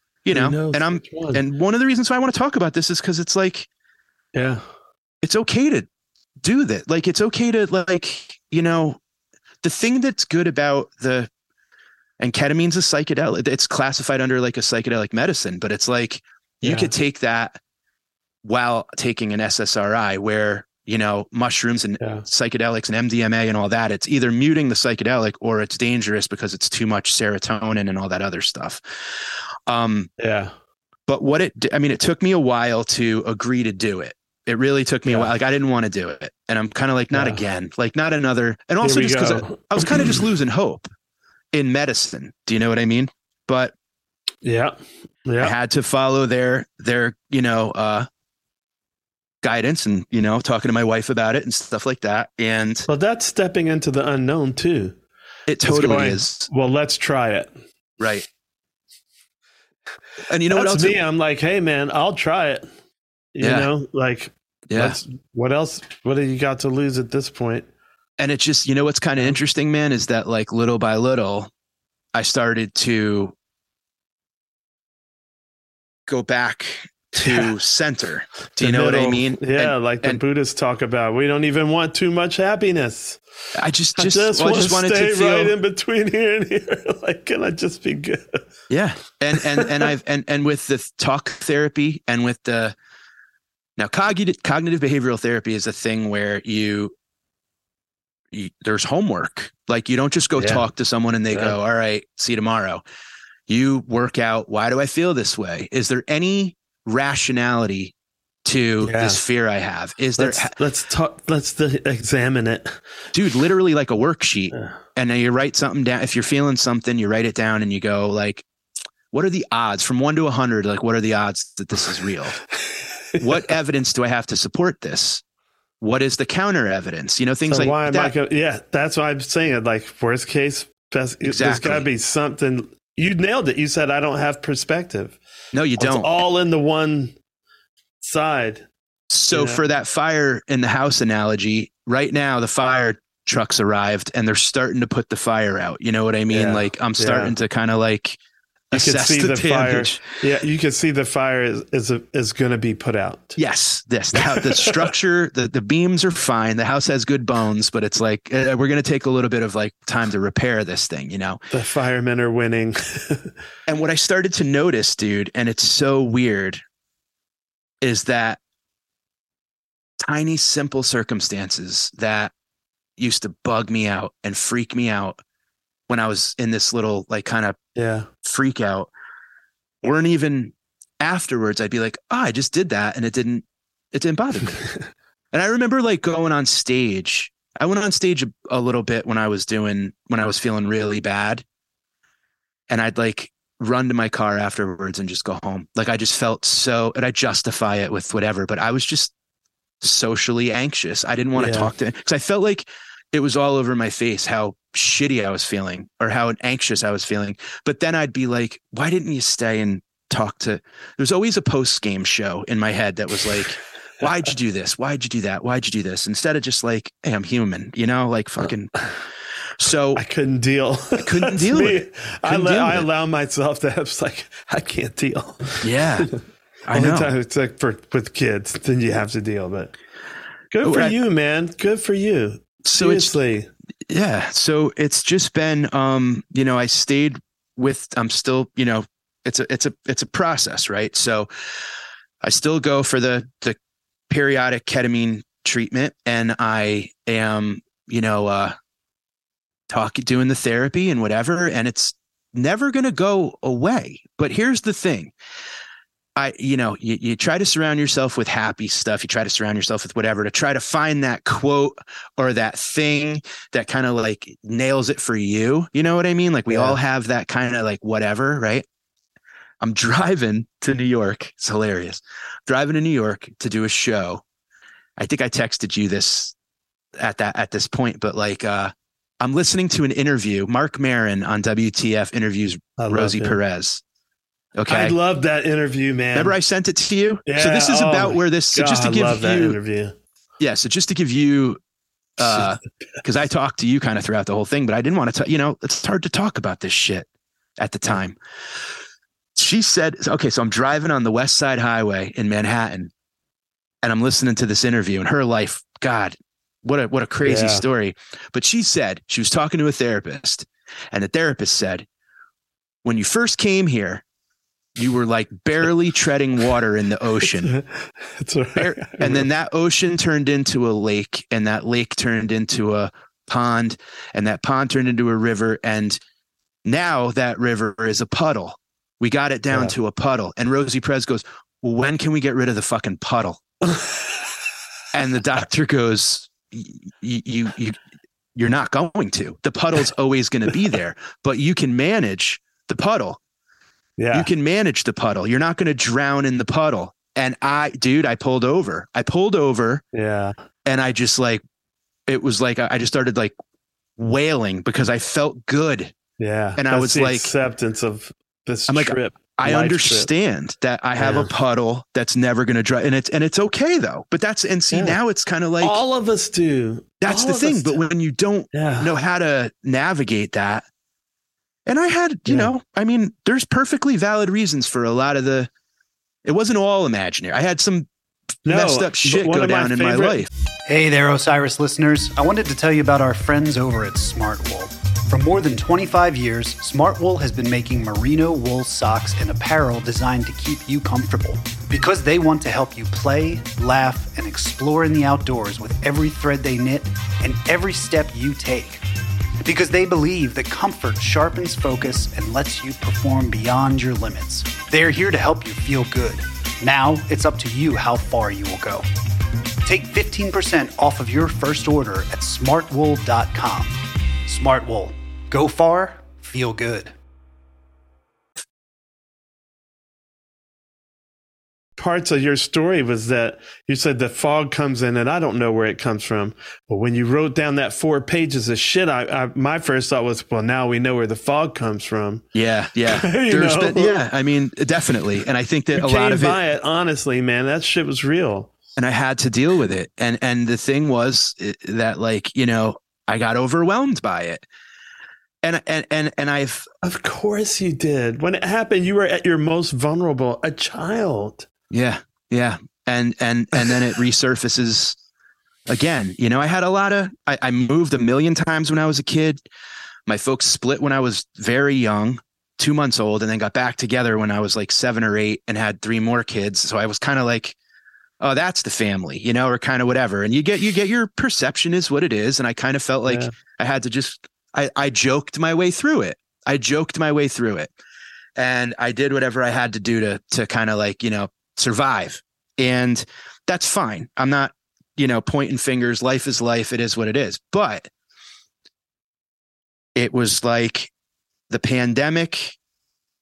and one of the reasons why I want to talk about this is because it's it's okay to do that. It's okay to the thing that's good about and ketamine's a psychedelic. It's classified under a psychedelic medicine, but it's you could take that while taking an SSRI, where, mushrooms and psychedelics and MDMA and all that, it's either muting the psychedelic or it's dangerous because it's too much serotonin and all that other stuff. But it took me a while to agree to do it. It really took me a while. I didn't want to do it. And I'm kind of not again, not another. And also just because I was kind of just losing hope in medicine. Do you know what I mean? But I had to follow their guidance and, talking to my wife about it and stuff like that. And that's stepping into the unknown too. It totally is. Well, let's try it. Right. And what else? Me, I'm like, hey man, I'll try it. What else? What do you got to lose at this point? And it's just, what's kind of interesting, man, is that little by little, I started to go back to center. Do you know what I mean? Yeah. The Buddhists talk about, we don't even want too much happiness. I just wanted to feel right in between here and here. Can I just be good? Yeah. And with the talk therapy and with now cognitive behavioral therapy is a thing where there's homework. You don't just go talk to someone and they go, all right, see you tomorrow. You work out, why do I feel this way? Is there any rationality to this fear I have? Let's examine it. Dude, literally like a worksheet. And then you write something down. If you're feeling something, you write it down and you go what are the odds from 1 to 100? What are the odds that this is real? What evidence do I have to support this? What is the counter evidence? Things so like that. That's why I'm saying worst case, there's got to be something. You nailed it. You said, I don't have perspective. No, you don't. It's all in the one side. So for that fire in the house analogy, right now, the fire trucks arrived and they're starting to put the fire out. You know what I mean? I'm starting to kind of you can see the damage. Fire. Yeah, you can see the fire is going to be put out. Yes, the structure, the beams are fine. The house has good bones, but it's we're going to take a little bit of time to repair this thing. The firemen are winning. And what I started to notice, dude, and it's so weird, is that tiny, simple circumstances that used to bug me out and freak me out when I was in this little kind of freak out, weren't even afterwards. I'd be like, I just did that and it didn't bother me. And I remember going on stage. I went on stage a little bit when I was feeling really bad, and I'd like run to my car afterwards and just go home. Like I just felt so, and I justify it with whatever, but I was just socially anxious. I didn't want to talk to him because I felt like it was all over my face how shitty I was feeling or how anxious I was feeling. But then I'd be like, why didn't you stay and talk to, there's always a post-game show in my head that was like, why'd you do this? Why'd you do that? Why'd you do this? Instead of just like, hey, I'm human, you know, like fucking. So I couldn't deal. I couldn't deal with it. I allow myself to have like, I can't deal. Yeah. I know. Time it's like with kids, then you have to deal, but good for you, man. Good for you. Seriously. So it's just been, you know, I stayed with, I'm still, you know, it's a process, right? So I still go for the periodic ketamine treatment, and I am, you know, doing the therapy and whatever, and it's never going to go away. But here's the thing. You try to surround yourself with happy stuff. You try to surround yourself with whatever to try to find that quote or that thing that kind of like nails it for you. You know what I mean? Like we all have that kind of like whatever, right? I'm driving to New York. It's hilarious. Driving to New York to do a show. I think I texted you this at this point, but like, I'm listening to an interview. Mark Maron on WTF interviews Rosie Perez. Okay. I love that interview, man. Remember I sent it to you? Yeah. So this is about where this, so just to give I love that interview. Yeah. So just to give you, cause I talked to you kind of throughout the whole thing, but I didn't want to, you know, it's hard to talk about this shit at the time. She said, okay, so I'm driving on the West Side Highway in Manhattan and I'm listening to this interview, and her life, God, what a crazy story. But she said, she was talking to a therapist, and the therapist said, when you first came here, you were like barely treading water in the ocean. That's right. And then that ocean turned into a lake, and that lake turned into a pond, and that pond turned into a river. And now that river is a puddle. We got it down to a puddle. And Rosie Perez goes, well, when can we get rid of the fucking puddle? And the doctor goes, you're not going to. The puddle's always going to be there, but you can manage the puddle. Yeah. You can manage the puddle. You're not going to drown in the puddle. And I pulled over. Yeah. And I just like, it was like, I just started like wailing because I felt good. Yeah. And I was like, acceptance of this I'm trip. Like, I understand that I have a puddle that's never going to dry, and it's okay though. But now it's kind of like all of us do. That's the thing. But when you don't know how to navigate that, and I had, you know, I mean, there's perfectly valid reasons for a lot of it wasn't all imaginary. I had some messed up shit go down in my life. Hey there, Osiris listeners. I wanted to tell you about our friends over at Smartwool. For more than 25 years, Smartwool has been making merino wool socks and apparel designed to keep you comfortable. Because they want to help you play, laugh, and explore in the outdoors with every thread they knit and every step you take. Because they believe that comfort sharpens focus and lets you perform beyond your limits. They're here to help you feel good. Now, it's up to you how far you will go. Take 15% off of your first order at smartwool.com. Smartwool. Go far, feel good. Parts of your story was that you said the fog comes in, and I don't know where it comes from. But when you wrote down that 4 pages of shit, my first thought was, well, now we know where the fog comes from. Yeah. I mean, definitely. And I think that a lot of it, honestly, man, that shit was real. And I had to deal with it. And the thing was that, like, you know, I got overwhelmed by it. And I've, of course you did. When it happened, you were at your most vulnerable, a child. Yeah. And then it resurfaces again. You know, I had I moved 1 million times when I was a kid. My folks split when I was very young, 2 months old, and then got back together when I was like 7 or 8 and had 3 more kids. So I was kind of like, oh, that's the family, you know, or kind of whatever. And you get your perception is what it is. And I kind of felt like I had to just, I joked my way through it. And I did whatever I had to do to kind of like, you know, survive. And that's fine. I'm not, you know, pointing fingers. Life is life. It is what it is. But it was like the pandemic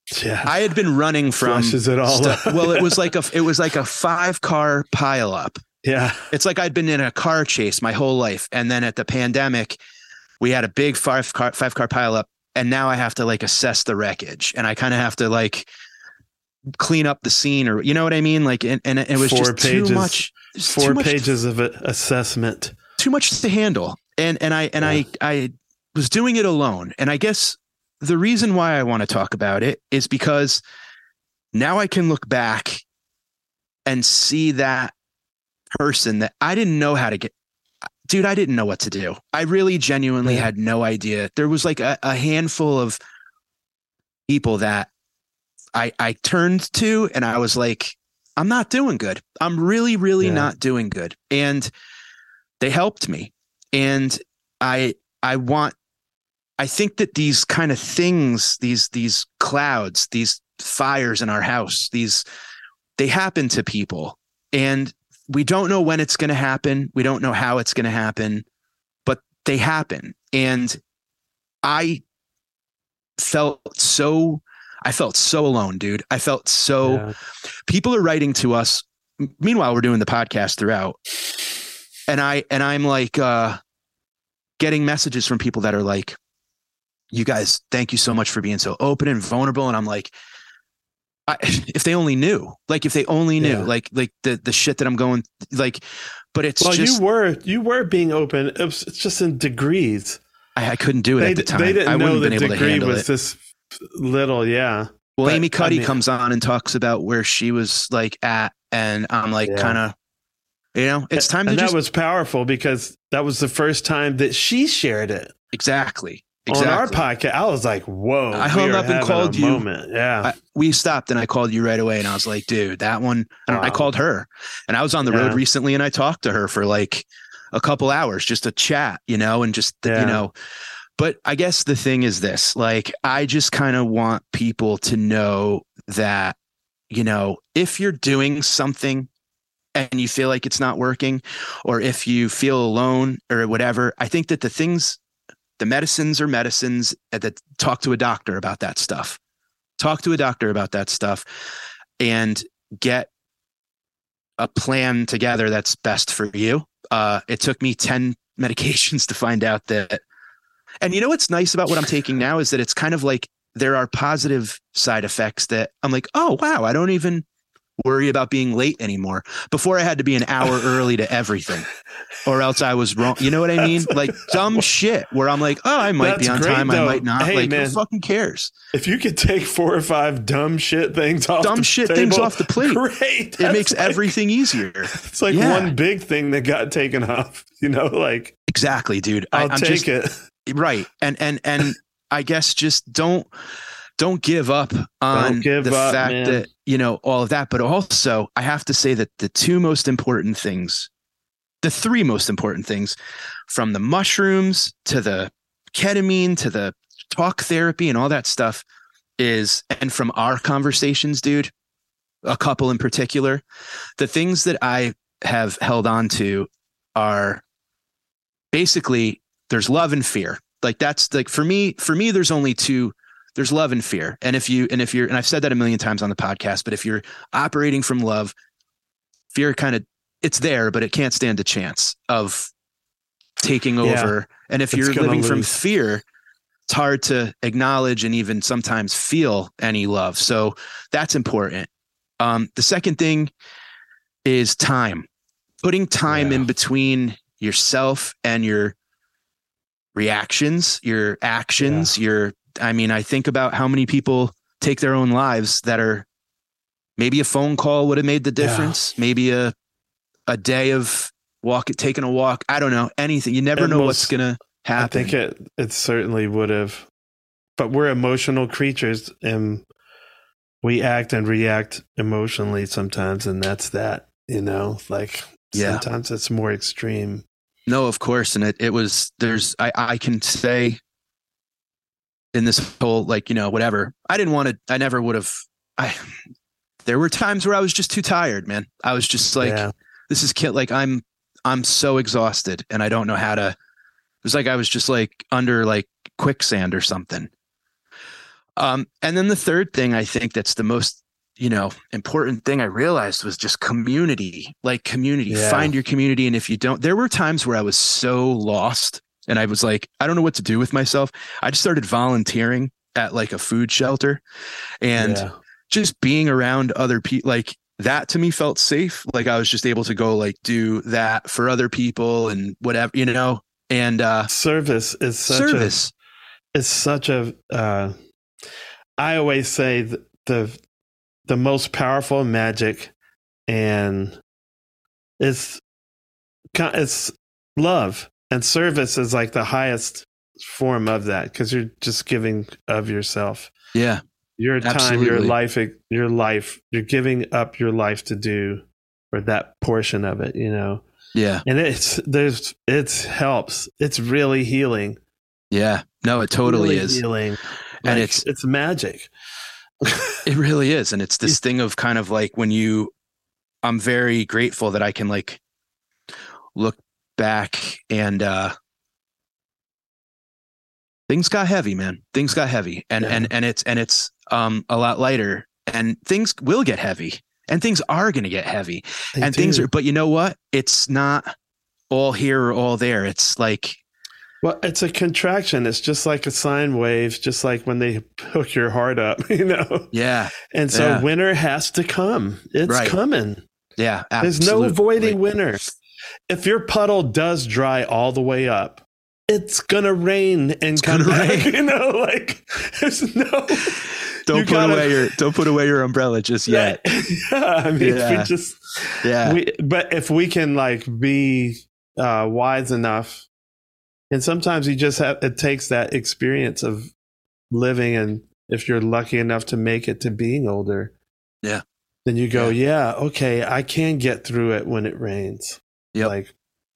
I had been running from it all up. Well, it was like a 5-car pileup. Yeah. It's like I'd been in a car chase my whole life. And then at the pandemic, we had a big 5-car pileup. And now I have to like assess the wreckage, and I kind of have to like clean up the scene, or you know what I mean? Like, and it was too much. 4 pages of assessment. Too much to handle. And I was doing it alone. And I guess the reason why I want to talk about it is because now I can look back and see that person that I didn't know how to get. Dude, I didn't know what to do. I really genuinely had no idea. There was like a handful of people that I turned to, and I was like, I'm not doing good. I'm really, really not doing good. And they helped me. And I think that these kind of things, these clouds, these fires in our house, they happen to people, and we don't know when it's going to happen. We don't know how it's going to happen, but they happen. And I felt so alone, dude. I felt so people are writing to us. Meanwhile, we're doing the podcast throughout. And I'm like, getting messages from people that are like, you guys, thank you so much for being so open and vulnerable. And I'm like, if they only knew, like like the shit that I'm going, like, but it's just, you were being open. It's just in degrees. I couldn't do it at the time. They didn't know the degree was it. This little. Yeah. Well, but Amy Cuddy comes on and talks about where she was like at, and I'm like, kind of, it's time to. And that was powerful because that was the first time that she shared it. Exactly. On our podcast, I was like, whoa. I hung up and called you. Moment. Yeah. We stopped and I called you right away, and I was like, dude, that one. I called her, and I was on the road recently, and I talked to her for like a couple hours just to chat, and just, but I guess the thing is this, like, I just kind of want people to know that, if you're doing something and you feel like it's not working, or if you feel alone or whatever, I think that the medicines are medicines, that talk to a doctor about that stuff. Talk to a doctor about that stuff and get a plan together that's best for you. It took me 10 medications to find out that. And you know what's nice about what I'm taking now is that it's kind of like there are positive side effects that I'm like, oh, wow, I don't even worry about being late anymore. Before I had to be an hour early to everything, or else I was wrong. You know what I mean? Like dumb shit where I'm like, oh, I might be on time. Though. I might not. Hey, like, man, who fucking cares? If you could take 4 or 5 dumb shit things off the plate, great. It makes everything easier. It's like one big thing that got taken off, like exactly, dude. I'm take it. Right. And I guess just don't give up on the fact man. That, all of that. But also I have to say that the 3 most important things, from the mushrooms to the ketamine to the talk therapy and all that stuff and from our conversations, dude, a couple in particular, the things that I have held on to are basically there's love and fear. Like that's like, for me, there's only 2. There's love and fear. And if you're, and I've said that a million times on the podcast, but if you're operating from love, fear it's there, but it can't stand a chance of taking over. And if you're living from fear, it's hard to acknowledge and even sometimes feel any love. So that's important. The second thing is time, putting time in between yourself and your reactions, your actions, I think about how many people take their own lives that are maybe a phone call would have made the difference. Maybe a day of taking a walk. I don't know, anything. You never know what's going to happen. I think it certainly would have, but we're emotional creatures and we act and react emotionally sometimes. And that's that, sometimes it's more extreme. No, of course. And I can say in this whole, whatever, I never would have, there were times where I was just too tired, man. I was just like, this is like, I'm so exhausted and I don't know how to, it was like, I was just like under like quicksand or something. And then the third thing I think that's the most, important thing I realized was just community, find your community. And if you don't, there were times where I was so lost and I was like, I don't know what to do with myself. I just started volunteering at like a food shelter and just being around other people, like that to me felt safe. Like I was just able to go like do that for other people and whatever, and service is such a I always say the most powerful magic, and it's love, and service is like the highest form of that because you're just giving of yourself. Yeah, your time, absolutely. your life. You're giving up your life to do for that portion of it. Yeah, and it helps. It's really healing. Yeah, no, it totally really is healing, and it's magic. It really is. And it's this thing of kind of like I'm very grateful that I can like look back and things got heavy, man. Things got heavy and it's a lot lighter, and things will get heavy, and things are going to get heavy but you know what? It's not all here or all there. It's like, well, it's a contraction. It's just like a sine wave, just like when they hook your heart up, Yeah. And so winter has to come. It's coming. Yeah. There's no avoiding winter. If your puddle does dry all the way up, it's going to rain and come back. There's no... Don't put away your umbrella just yet. I mean, but if we can be wise enough, and sometimes you just it takes that experience of living, and if you're lucky enough to make it to being older, then you go, okay, I can get through it when it rains. Yeah, like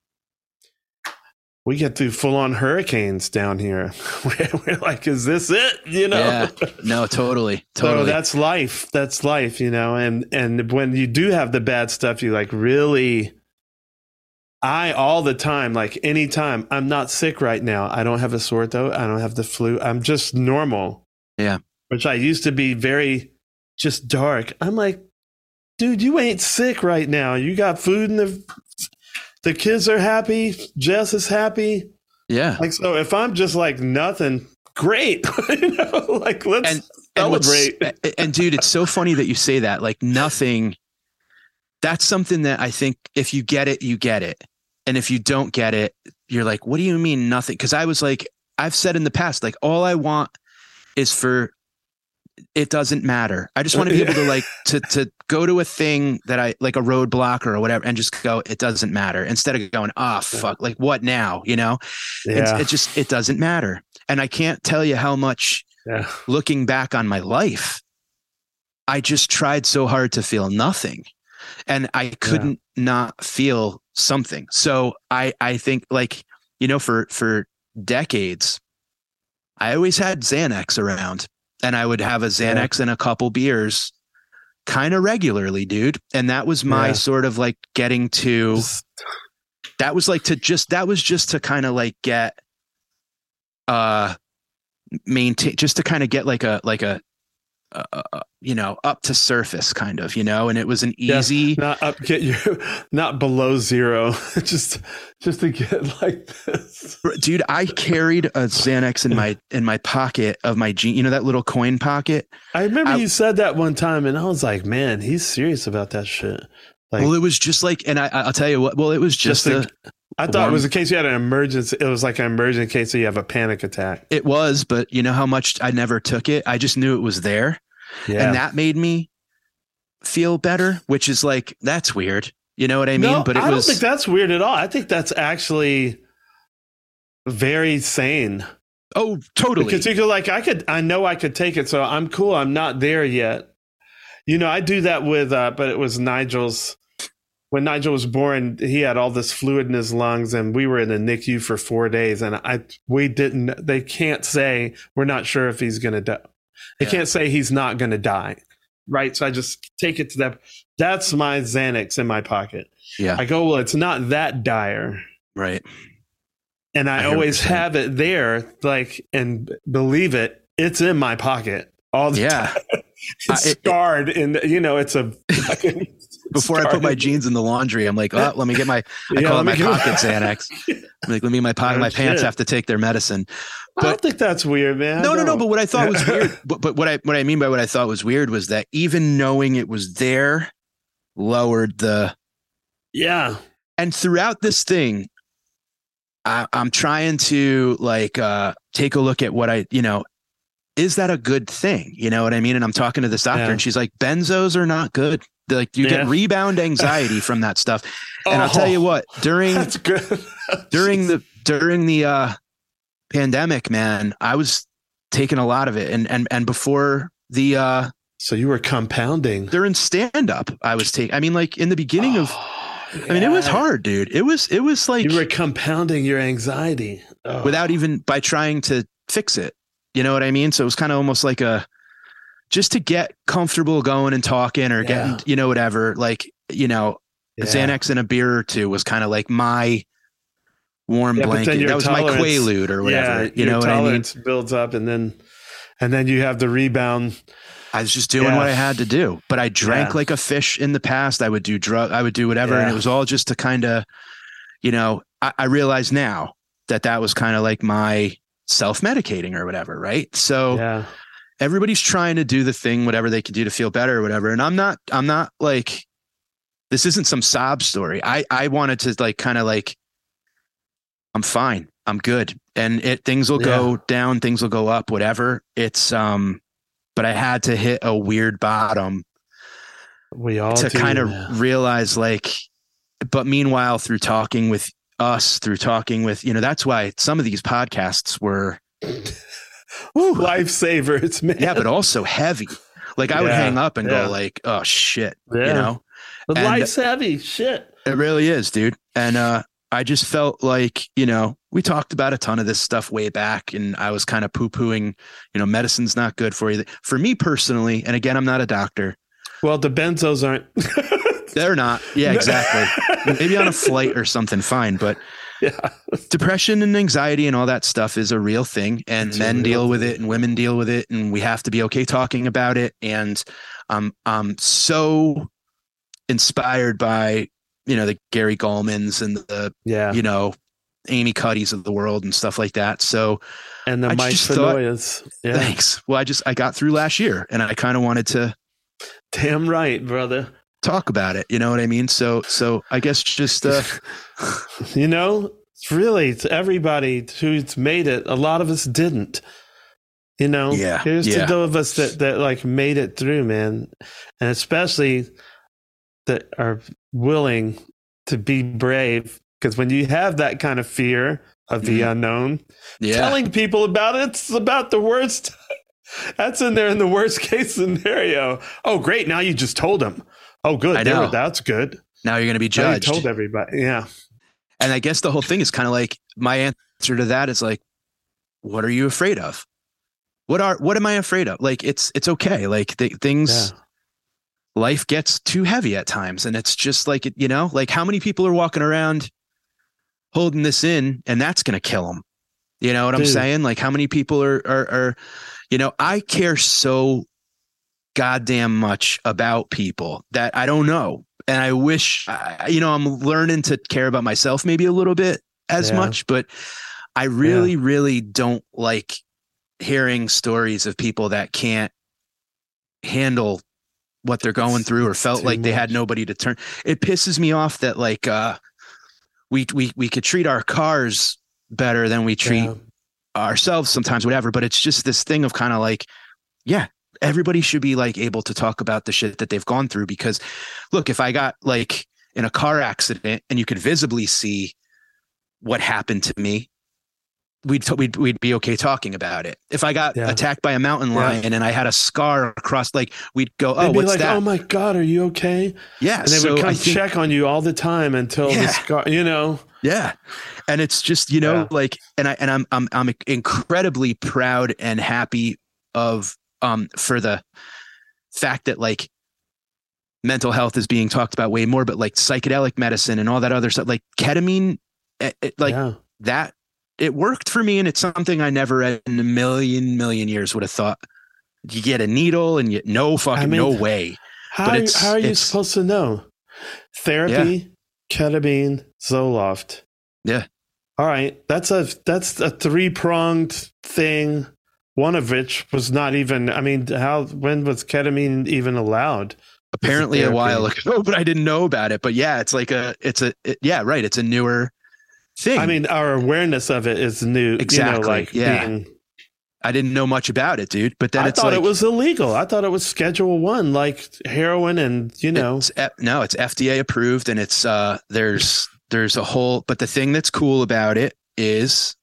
we get through full-on hurricanes down here. We're like, is this it? Yeah. No, totally. So that's life. That's life, and when you do have the bad stuff, you really... all the time, like anytime, I'm not sick right now. I don't have a sore throat. I don't have the flu. I'm just normal. Yeah. Which I used to be very just dark. I'm like, dude, you ain't sick right now. You got food and the kids are happy. Jess is happy. Yeah. Like, so if I'm just like nothing, great. Let's celebrate. And dude, it's so funny that you say that. Like nothing. That's something that I think if you get it, you get it. And if you don't get it, you're like, what do you mean nothing? Because I was like, I've said in the past, like, all I want is for it doesn't matter. I just want to be able to to go to a thing that I like, a roadblock or whatever, and just go, it doesn't matter. Instead of going, fuck, like what now? It doesn't matter. And I can't tell you how much looking back on my life, I just tried so hard to feel nothing. And I couldn't not feel something. So I think for decades, I always had Xanax around, and I would have a Xanax and a couple beers kind of regularly, dude. And that was my sort of like getting to, that was just to kind of like get, maintain, just to kind of get like a up to surface kind of, and it was an easy, not below zero, just to get like this. Dude, I carried a Xanax in my pocket of my jean, that little coin pocket. I remember you said that one time, and I was like, man, he's serious about that shit. Like, well, it was just like, and I'll tell you what, it was just I thought it was in case you had an emergency. It was like an emergency case, so you have a panic attack. It was, but you know how much I never took it. I just knew it was there. Yeah. And that made me feel better, which is like, that's weird. You know what I mean? No, but I don't think that's weird at all. I think that's actually very sane. Oh, totally. Because you go like, I know I could take it, so I'm cool. I'm not there yet. I do that with, but it was Nigel's. When Nigel was born, he had all this fluid in his lungs, and we were in the NICU for 4 days. And they can't say, we're not sure if he's going to die. They can't say he's not going to die. Right. So I just take it to them. That's my Xanax in my pocket. Yeah. I go, well, it's not that dire. Right. And I always have it there, like, and believe it, it's in my pocket. all the time. It's scarred, and it's a before I put my jeans in the laundry, I'm like, oh, let me get my call it my pocket Xanax. I'm like, let me my pants have to take their medicine. But I don't think that's weird, man. No. But what I thought was weird, but what I mean by what I thought was weird was that even knowing it was there lowered the And throughout this thing, I'm trying to take a look at what is that a good thing? You know what I mean? And I'm talking to this doctor and she's like, benzos are not good. Like you get rebound anxiety from that stuff. And I'll tell you what, during the pandemic, man, I was taking a lot of it. And before the, so you were compounding during stand up. I was taking, in the beginning of, it was hard, dude. It was like you were compounding your anxiety without even by trying to fix it. You know what I mean? So it was kind of almost like just to get comfortable going and talking or getting, whatever, Xanax and a beer or two was kind of like my warm blanket. That was my Quaalude or whatever. You know what I mean? Tolerance builds up and then you have the rebound. I was just doing what I had to do, but I drank like a fish in the past. I would do I would do whatever. And it was all just to kind of, I realize now that was kind of like my self-medicating or whatever. Right. So everybody's trying to do the thing, whatever they can do to feel better or whatever. And I'm not like, this isn't some sob story. I wanted to I'm fine. I'm good. And things will go down, things will go up, whatever. It's, but I had to hit a weird bottom kind of realize but meanwhile, through talking with that's why some of these podcasts were lifesavers, man. Yeah, but also heavy. I would hang up and go oh shit, The life's heavy shit. It really is, dude. And I just felt like, we talked about a ton of this stuff way back and I was kind of poo-pooing, medicine's not good for you. For me personally, and again, I'm not a doctor. Well, the benzos aren't. They're not. Yeah, exactly. Maybe on a flight or something, fine. But depression and anxiety and all that stuff is a real thing. And men deal with it and women deal with it. And we have to be okay talking about it. And I'm so inspired by, the Gary Gulmans and the, Amy Cuddy's of the world and stuff like that. So, and the Mike Fenoyas. Thanks. Well, I got through last year and I kind of wanted to. Damn right, brother. Talk about it. You know what I mean? So I guess just, it's really, it's everybody who's made it. A lot of us didn't, here's to those of us that made it through, man. And especially that are willing to be brave. Because when you have that kind of fear of the unknown, telling people about it's about the worst. That's in there in the worst case scenario. Oh, great. Now you just told them. Oh, good. I know. That's good. Now you're going to be judged. Told everybody. Yeah. And I guess the whole thing is kind of like my answer to that is what are you afraid of? What am I afraid of? It's okay. Things, life gets too heavy at times. And it's just how many people are walking around holding this in and that's going to kill them. You know what I'm saying? How many people are I care so goddamn much about people that I don't know. And I wish, I'm learning to care about myself maybe a little bit as much, but I really, really don't like hearing stories of people that can't handle what they're going through or felt like they had nobody to turn. It pisses me off that we could treat our cars better than we treat ourselves sometimes, whatever. But it's just this thing of kind of everybody should be able to talk about the shit that they've gone through. Because look, if I got in a car accident and you could visibly see what happened to me, we'd be okay talking about it. If I got attacked by a mountain lion and I had a scar across, we'd go, oh, what's that? Oh my God, are you okay? Yeah. And they would come check on you all the time until the scar, Yeah. And it's just, and I'm incredibly proud and happy of, for the fact that mental health is being talked about way more, but psychedelic medicine and all that other stuff, ketamine, that it worked for me. And it's something I never in a million years would have thought You get a needle and no way. How are you supposed to know? Therapy, ketamine, Zoloft. Yeah. All right. That's a 3-pronged thing. One of which was not even, when was ketamine even allowed? Apparently a while ago, but I didn't know about it. But yeah, it's a newer thing. I mean, our awareness of it is new. Exactly. I didn't know much about it, dude. But then I thought it was illegal. I thought it was Schedule I, like heroin, and it's FDA approved, and it's there's a whole. But the thing that's cool about it is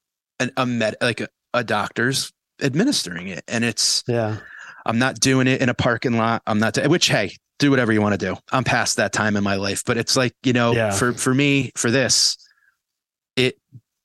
a doctor's administering it, and it's I'm not doing it in a parking lot. I'm not. Which, hey, do whatever you want to do. I'm past that time in my life, but it's like, for me, for this, it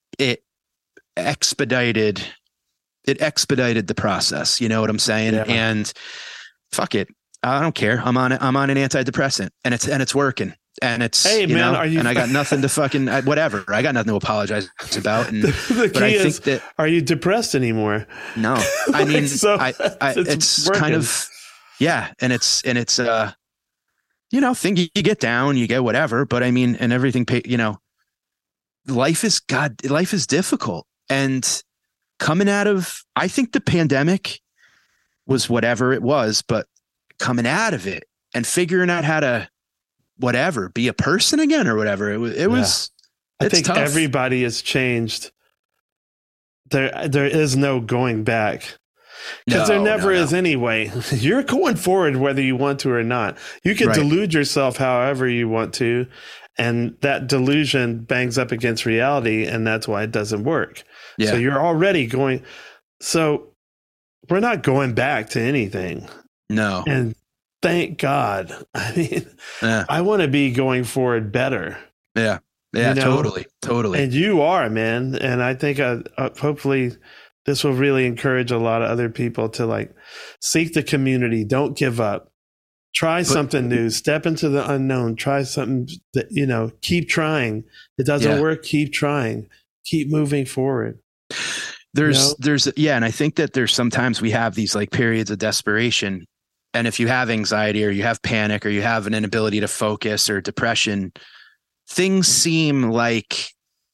expedited the process. You know what I'm saying? Yeah. And fuck it. I don't care. I'm on an antidepressant, and it's working. And it's, hey man, and I got nothing to fucking, whatever. I got nothing to apologize about. And the key is, are you depressed anymore? No, I mean, so it's kind of, and it's thing, you get down, you get whatever, but I mean, and everything, life is difficult. And coming out of, I think the pandemic was whatever it was, but coming out of it and figuring out how to, whatever, be a person again or whatever. It was. I think tough. Everybody has changed. There is no going back, because there never is anyway. You're going forward whether you want to or not. You can delude yourself however you want to, and that delusion bangs up against reality, and that's why it doesn't work. So you're already going. So we're not going back to anything. No. And thank God. I mean, I want to be going forward better. Yeah. Yeah, totally. And you are, man. And I think hopefully this will really encourage a lot of other people to seek the community. Don't give up. Try something new. Step into the unknown. Try something that, keep trying. It doesn't work. Keep trying. Keep moving forward. And I think that there's sometimes we have these periods of desperation. And if you have anxiety or you have panic or you have an inability to focus or depression, things seem like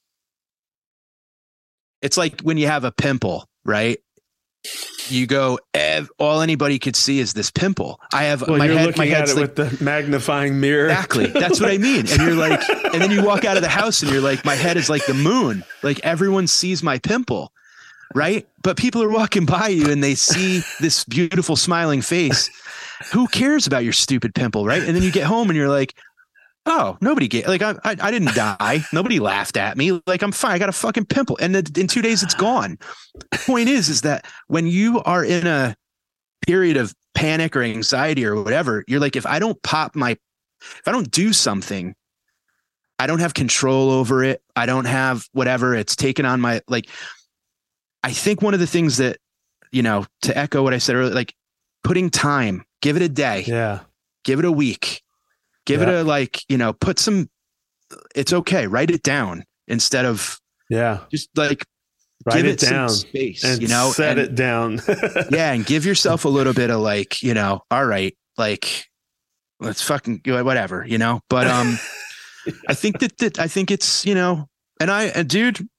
it's like when you have a pimple, right? You go, all anybody could see is this pimple. I have my head. Looking at it with the magnifying mirror. Exactly. That's what I mean. And you're like, and then you walk out of the house and you're like, my head is like the moon. Like everyone sees my pimple. Right. But people are walking by you and they see this beautiful smiling face. Who cares about your stupid pimple? Right. And then you get home and you're like, oh, nobody I didn't die. Nobody laughed at me. I'm fine. I got a fucking pimple. And in 2 days it's gone. The point is that when you are in a period of panic or anxiety or whatever, you're like, if I don't do something, I don't have control over it. I don't have whatever. It's taken on my, I think one of the things that, to echo what I said earlier, putting time, give it a day, give it a week, give it a, put some, it's okay. Write it down instead of just write it down, some space, and set it down. And give yourself a little bit of all right, let's fucking whatever, but, I think I think it's, dude,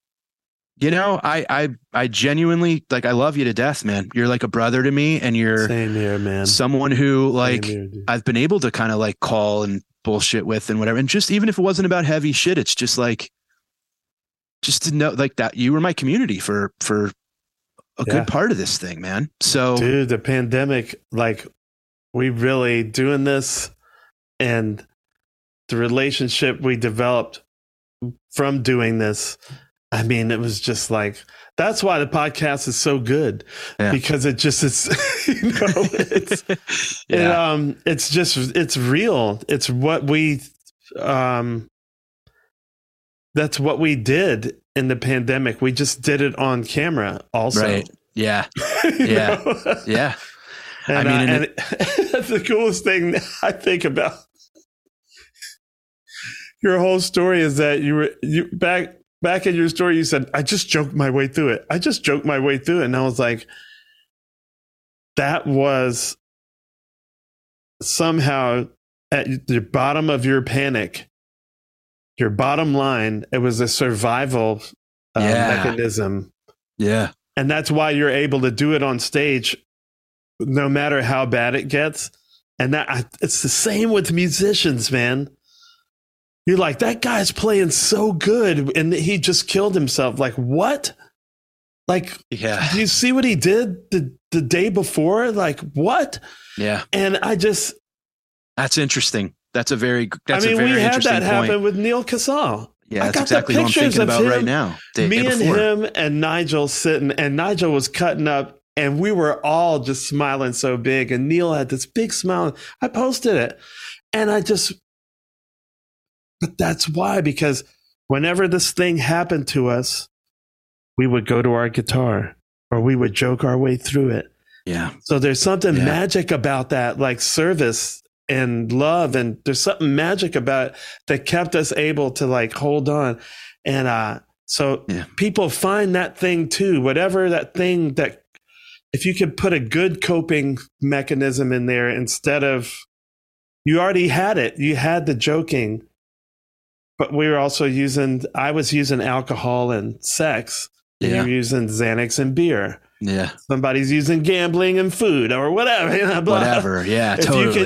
I genuinely I love you to death, man. You're like a brother to me, and you're same here, man. Someone who I've been able to kind of call and bullshit with and whatever. And just even if it wasn't about heavy shit, it's just just to know that you were my community for a good part of this thing, man. So dude, the pandemic, we really doing this, and the relationship we developed from doing this. I mean, it was just that's why the podcast is so good, because it just is, it's real. It's what we, that's what we did in the pandemic. We just did it on camera also. Right. Yeah. Yeah. Yeah. And, and that's the coolest thing I think about your whole story is that you back in your story, you said, I just joked my way through it. And I was like, that was somehow at the bottom of your panic, your bottom line. It was a survival mechanism. Yeah. And that's why you're able to do it on stage, no matter how bad it gets. And it's the same with musicians, man. You're like, that guy's playing so good, and he just killed himself. Like, what? Like, do you see what he did the day before? Like, what? Yeah. And that's interesting. That's a very we had that happen with Neil Casal. Yeah, that's exactly what I'm thinking about right now. Me and him and Nigel sitting, and Nigel was cutting up, and we were all just smiling so big. And Neil had this big smile. I posted it, and but that's why, because whenever this thing happened to us, we would go to our guitar or we would joke our way through it. Yeah. So there's something magic about that, like service and love. And there's something magic about it that kept us able to like hold on. And so people find that thing too, whatever that thing that, if you could put a good coping mechanism in there instead of, you already had it, you had the joking, but we were also I was using alcohol and sex, and you're using Xanax and beer. Yeah. Somebody's using gambling and food or whatever. You know, whatever. Yeah,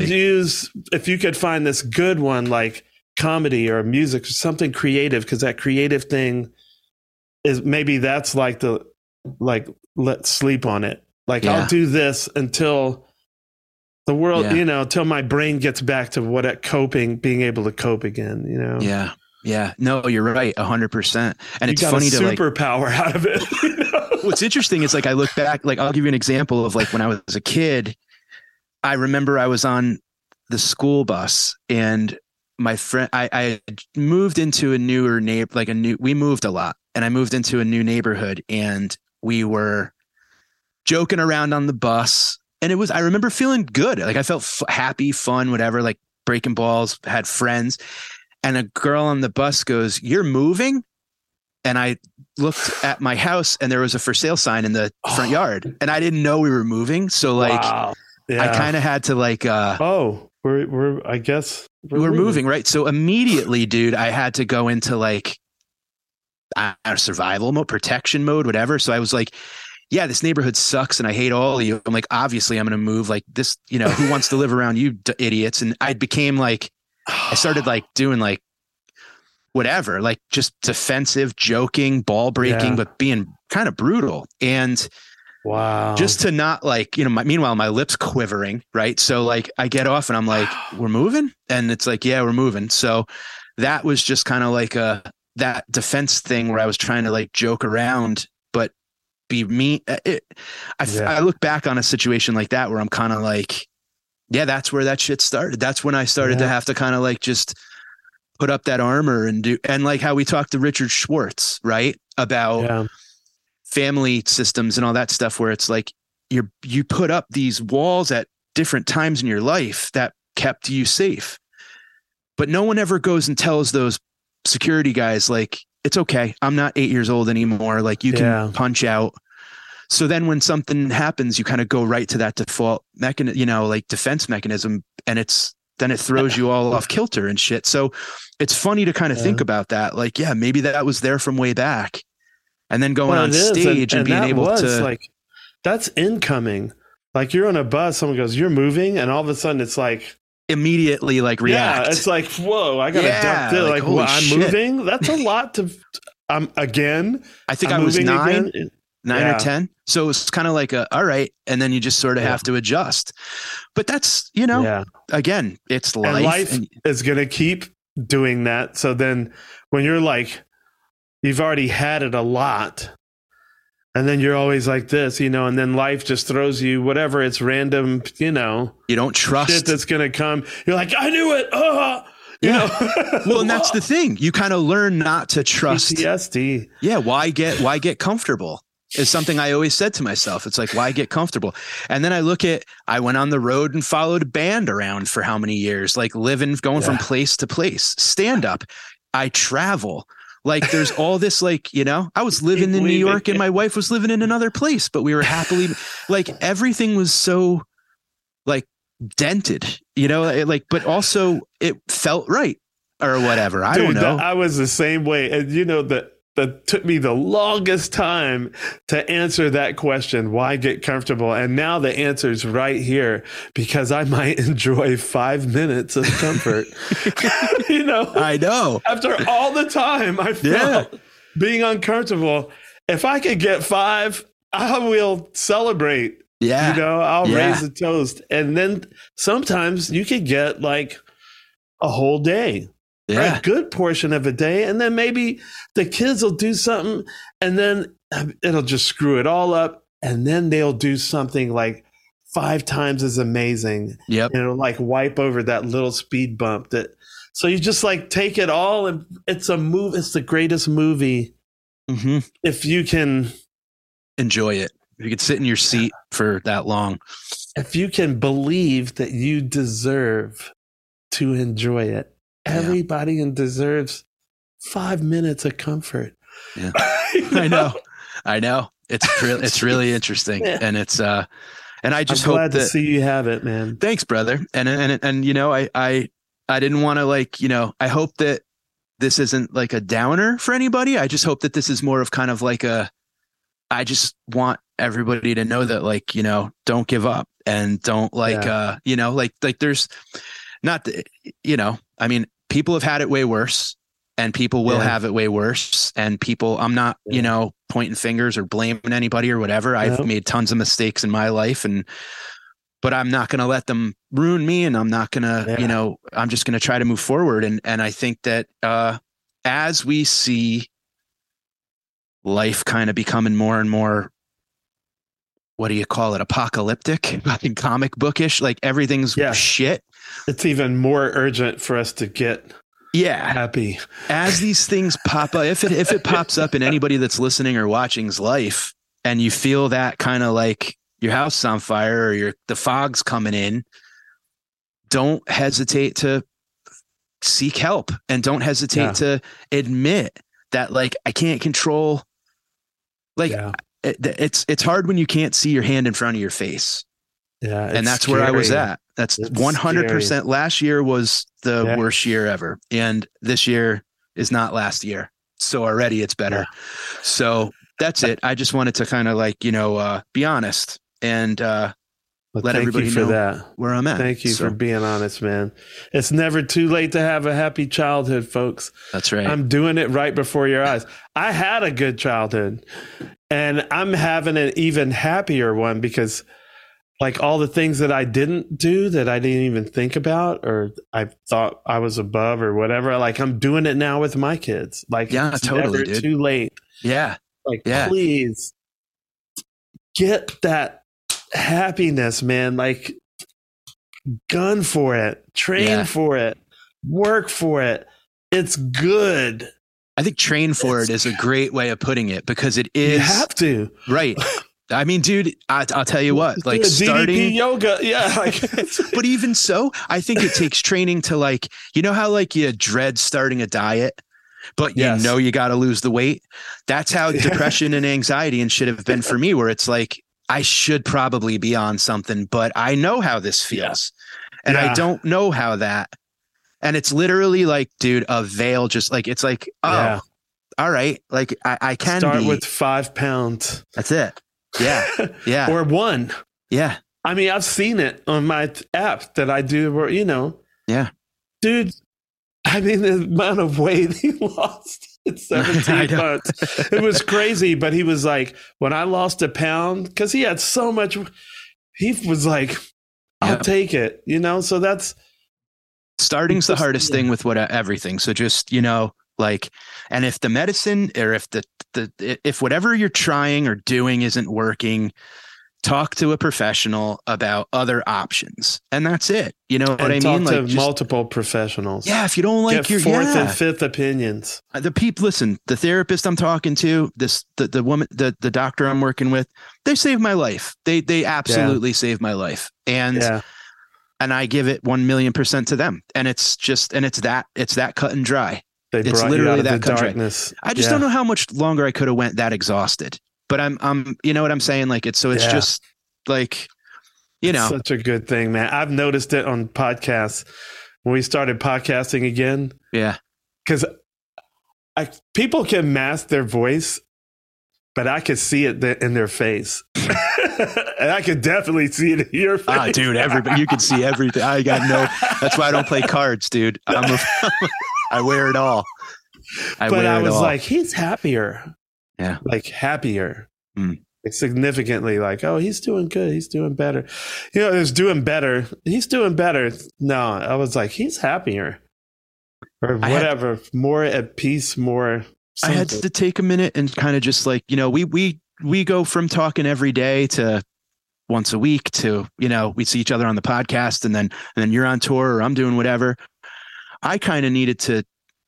if you could find this good one, like comedy or music or something creative, because that creative thing is, maybe that's like let's sleep on it. Like, I'll do this until the world, until my brain gets back to being able to cope again, Yeah. Yeah. No, you're right. 100%. And it's funny to superpower out of it. What's interesting is, like, I look back, like, I'll give you an example of, like, when I was a kid, I remember I was on the school bus, and my friend, I moved into a newer we moved a lot, and I moved into a new neighborhood, and we were joking around on the bus, and I remember feeling good. Like, I felt happy, fun, whatever, like breaking balls, had friends. And a girl on the bus goes, "You're moving?" And I looked at my house, and there was a for sale sign in the front yard, and I didn't know we were moving. So like, I kind of had to like, I guess we're moving. Right. So immediately, dude, I had to go into like survival mode, protection mode, whatever. So I was like, yeah, this neighborhood sucks and I hate all of you. I'm like, obviously I'm going to move like this, who wants to live around you idiots? And I became like, I started like doing like whatever, like just defensive, joking, ball breaking, but being kind of brutal. And wow, just to not like, meanwhile, my lips quivering. Right. So like I get off and I'm like, we're moving. And it's like, yeah, we're moving. So that was just kind of like that defense thing where I was trying to like joke around, but be me. I look back on a situation like that where I'm kind of like, yeah, that's where that shit started. That's when I started to have to kind of like just put up that armor and like how we talked to Richard Schwartz, right? About family systems and all that stuff, where it's like you put up these walls at different times in your life that kept you safe. But no one ever goes and tells those security guys, like, it's okay, I'm not 8 years old anymore. Like, you can punch out. So then when something happens, you kind of go right to that default mechanism, like defense mechanism, and then it throws you all off kilter and shit. So it's funny to kind of think about that. Like, yeah, maybe that was there from way back, and then going on stage and being able to like, that's incoming. Like, you're on a bus, someone goes, "You're moving," and all of a sudden it's like immediately like react. Yeah, it's like, whoa, I gotta duck this. Like, well, I'm moving. That's a lot to. Again, I think I was 9 or 10. So it's kind of like all right. And then you just sort of have to adjust. But that's, again, it's life. And life is going to keep doing that. So then when you're like, you've already had it a lot, and then you're always like this, and then life just throws you whatever, it's random, you don't trust shit that's going to come. You're like, I knew it. Well, and that's the thing. You kind of learn not to trust. PTSD. Yeah. Why get comfortable? Is something I always said to myself. It's like, why get comfortable? And then I went on the road and followed a band around for how many years, like going from place to place, stand up. I travel. Like there's all this, like, you know, I was living in New York and my wife was living in another place, but we were happily, like, everything was so like dented, you know, like, but also it felt right or whatever. I don't know. I was the same way. And you know, that took me the longest time to answer that question. Why get comfortable? And now the answer is right here, because I might enjoy 5 minutes of comfort. You know, I know. After all the time I felt being uncomfortable, if I could get 5, I will celebrate. Yeah. You know, I'll raise a toast. And then sometimes you could get like a whole day. A good portion of a day, and then maybe the kids will do something and then it'll just screw it all up, and then they'll do something like 5 times as amazing. Yep. And it'll like wipe over that little speed bump. So you just like take it all, and it's the greatest movie if you can enjoy it. If you could sit in your seat for that long. If you can believe that you deserve to enjoy it. Everybody deserves 5 minutes of comfort. Yeah. I know. It's really interesting. And it's, and I just I'm hope glad that to see you have it, man. Thanks, brother. And, you know, I didn't want to, like, you know, I hope that this isn't like a downer for anybody. I just hope that this is more of kind of like I just want everybody to know that, like, you know, don't give up and don't like, you know, like there's not, you know, I mean, people have had it way worse, and people will have it way worse. And people, I'm not, you know, pointing fingers or blaming anybody or whatever. I've made tons of mistakes in my life, but I'm not going to let them ruin me. And I'm not going to, you know, I'm just going to try to move forward. And I think that as we see life kind of becoming more and more, what do you call it? Apocalyptic, fucking comic bookish, like everything's shit. It's even more urgent for us to get happy. As these things pop up, if it pops up in anybody that's listening or watching's life, and you feel that kind of like your house is on fire or the fog's coming in, don't hesitate to seek help, and don't hesitate to admit that, like, I can't control, like, it's hard when you can't see your hand in front of your face. Yeah. And that's scary. Where I was at. That's 100%. Scary. Last year was the worst year ever. And this year is not last year. So already it's better. Yeah. So that's it. I just wanted to kind of like, you know, be honest and let everybody know that. Where I'm at. Thank you for being honest, man. It's never too late to have a happy childhood, folks. That's right. I'm doing it right before your eyes. I had a good childhood, and I'm having an even happier one, because like all the things that I didn't do, that I didn't even think about, or I thought I was above or whatever, like I'm doing it now with my kids. Like, it's totally, never too late. Yeah. Like, please get that happiness, man. Like, gun for it, train for it, work for it. It's good. I think train for it is a great way of putting it, because it is. You have to. Right. I mean, dude, I'll tell you what, like starting DDP yoga. Yeah. But even so, I think it takes training to, like, you know how like you dread starting a diet, but you know, you got to lose the weight. That's how depression and anxiety and shit have been for me, where it's like, I should probably be on something, but I know how this feels and I don't know how that. And it's literally like, dude, a veil, just like, it's like, all right. Like I can start with 5 pounds. That's it. Yeah. Yeah. Or 1. Yeah. I mean, I've seen it on my app that I do where, you know, dude, I mean, the amount of weight he lost in 17 months, it was crazy. But he was like, when I lost a pound, because he had so much, he was like, I'll take it, you know? So that's, starting's the hardest thing with everything. So just, you know, like, and if the medicine, or if if whatever you're trying or doing isn't working, talk to a professional about other options, and that's it. You know what I mean? Talk to like multiple professionals. Yeah, if you don't like get your 4th and 5th opinions. The people, listen. The therapist I'm talking to, the woman, the doctor I'm working with, they saved my life. They absolutely saved my life, and I give it 1,000,000% to them. And it's just, and it's that cut and dry. It's literally that darkness. I just don't know how much longer I could have went that exhausted. But I'm you know what I'm saying? Like it's just like, you know, it's such a good thing, man. I've noticed it on podcasts when we started podcasting again. Yeah. Because people can mask their voice, but I could see it in their face. And I could definitely see it in your face. Ah, dude, everybody, you can see everything. That's why I don't play cards, dude. I wear it all. I was like, he's happier. Yeah. Like happier. Significantly, like, oh, he's doing good. He's doing better. You know, he's doing better. He's doing better. No, I was like, he's happier. Or whatever. More at peace, more something. I had to take a minute and kind of just like, you know, we go from talking every day to once a week to, you know, we see each other on the podcast and then you're on tour or I'm doing whatever. I kind of needed to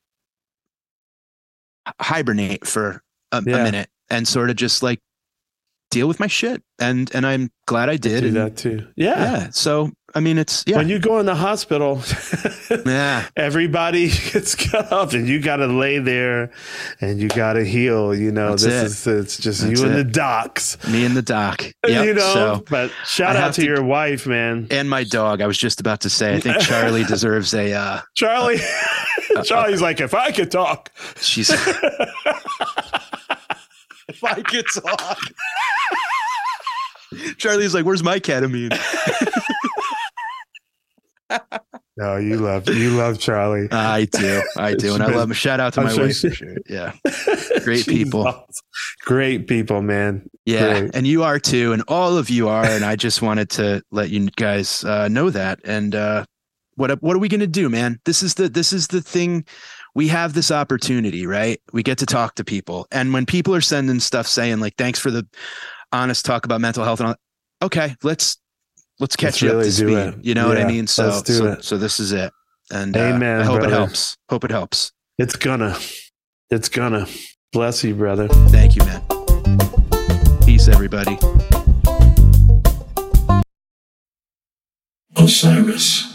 hibernate for a minute and sort of just like deal with my shit. And I'm glad I did. Do that too. Yeah. So, I mean, it's, when you go in the hospital, everybody gets cut off and you got to lay there and you got to heal, you know, it's just you and the docs. Me and the doc. Yep. You know, so but shout out to your wife, man. And my dog. I was just about to say, I think Charlie deserves a, Charlie's like, if I could talk, she's, if I could talk. Charlie's like, where's my ketamine? No, you love Charlie. I do. And I love him. Shout out to my wife. Sure. Yeah. Great people. Great people, man. Yeah. Great. And you are too. And all of you are. And I just wanted to let you guys know that. And what are we going to do, man? This is the thing. We have this opportunity, right? We get to talk to people. And when people are sending stuff saying like, thanks for the honest talk about mental health and all, okay, let's catch you up to speed. You know what I mean? So this is it. And amen, I hope brother. it helps. It's gonna bless you, brother. Thank you, man. Peace, everybody. Osiris.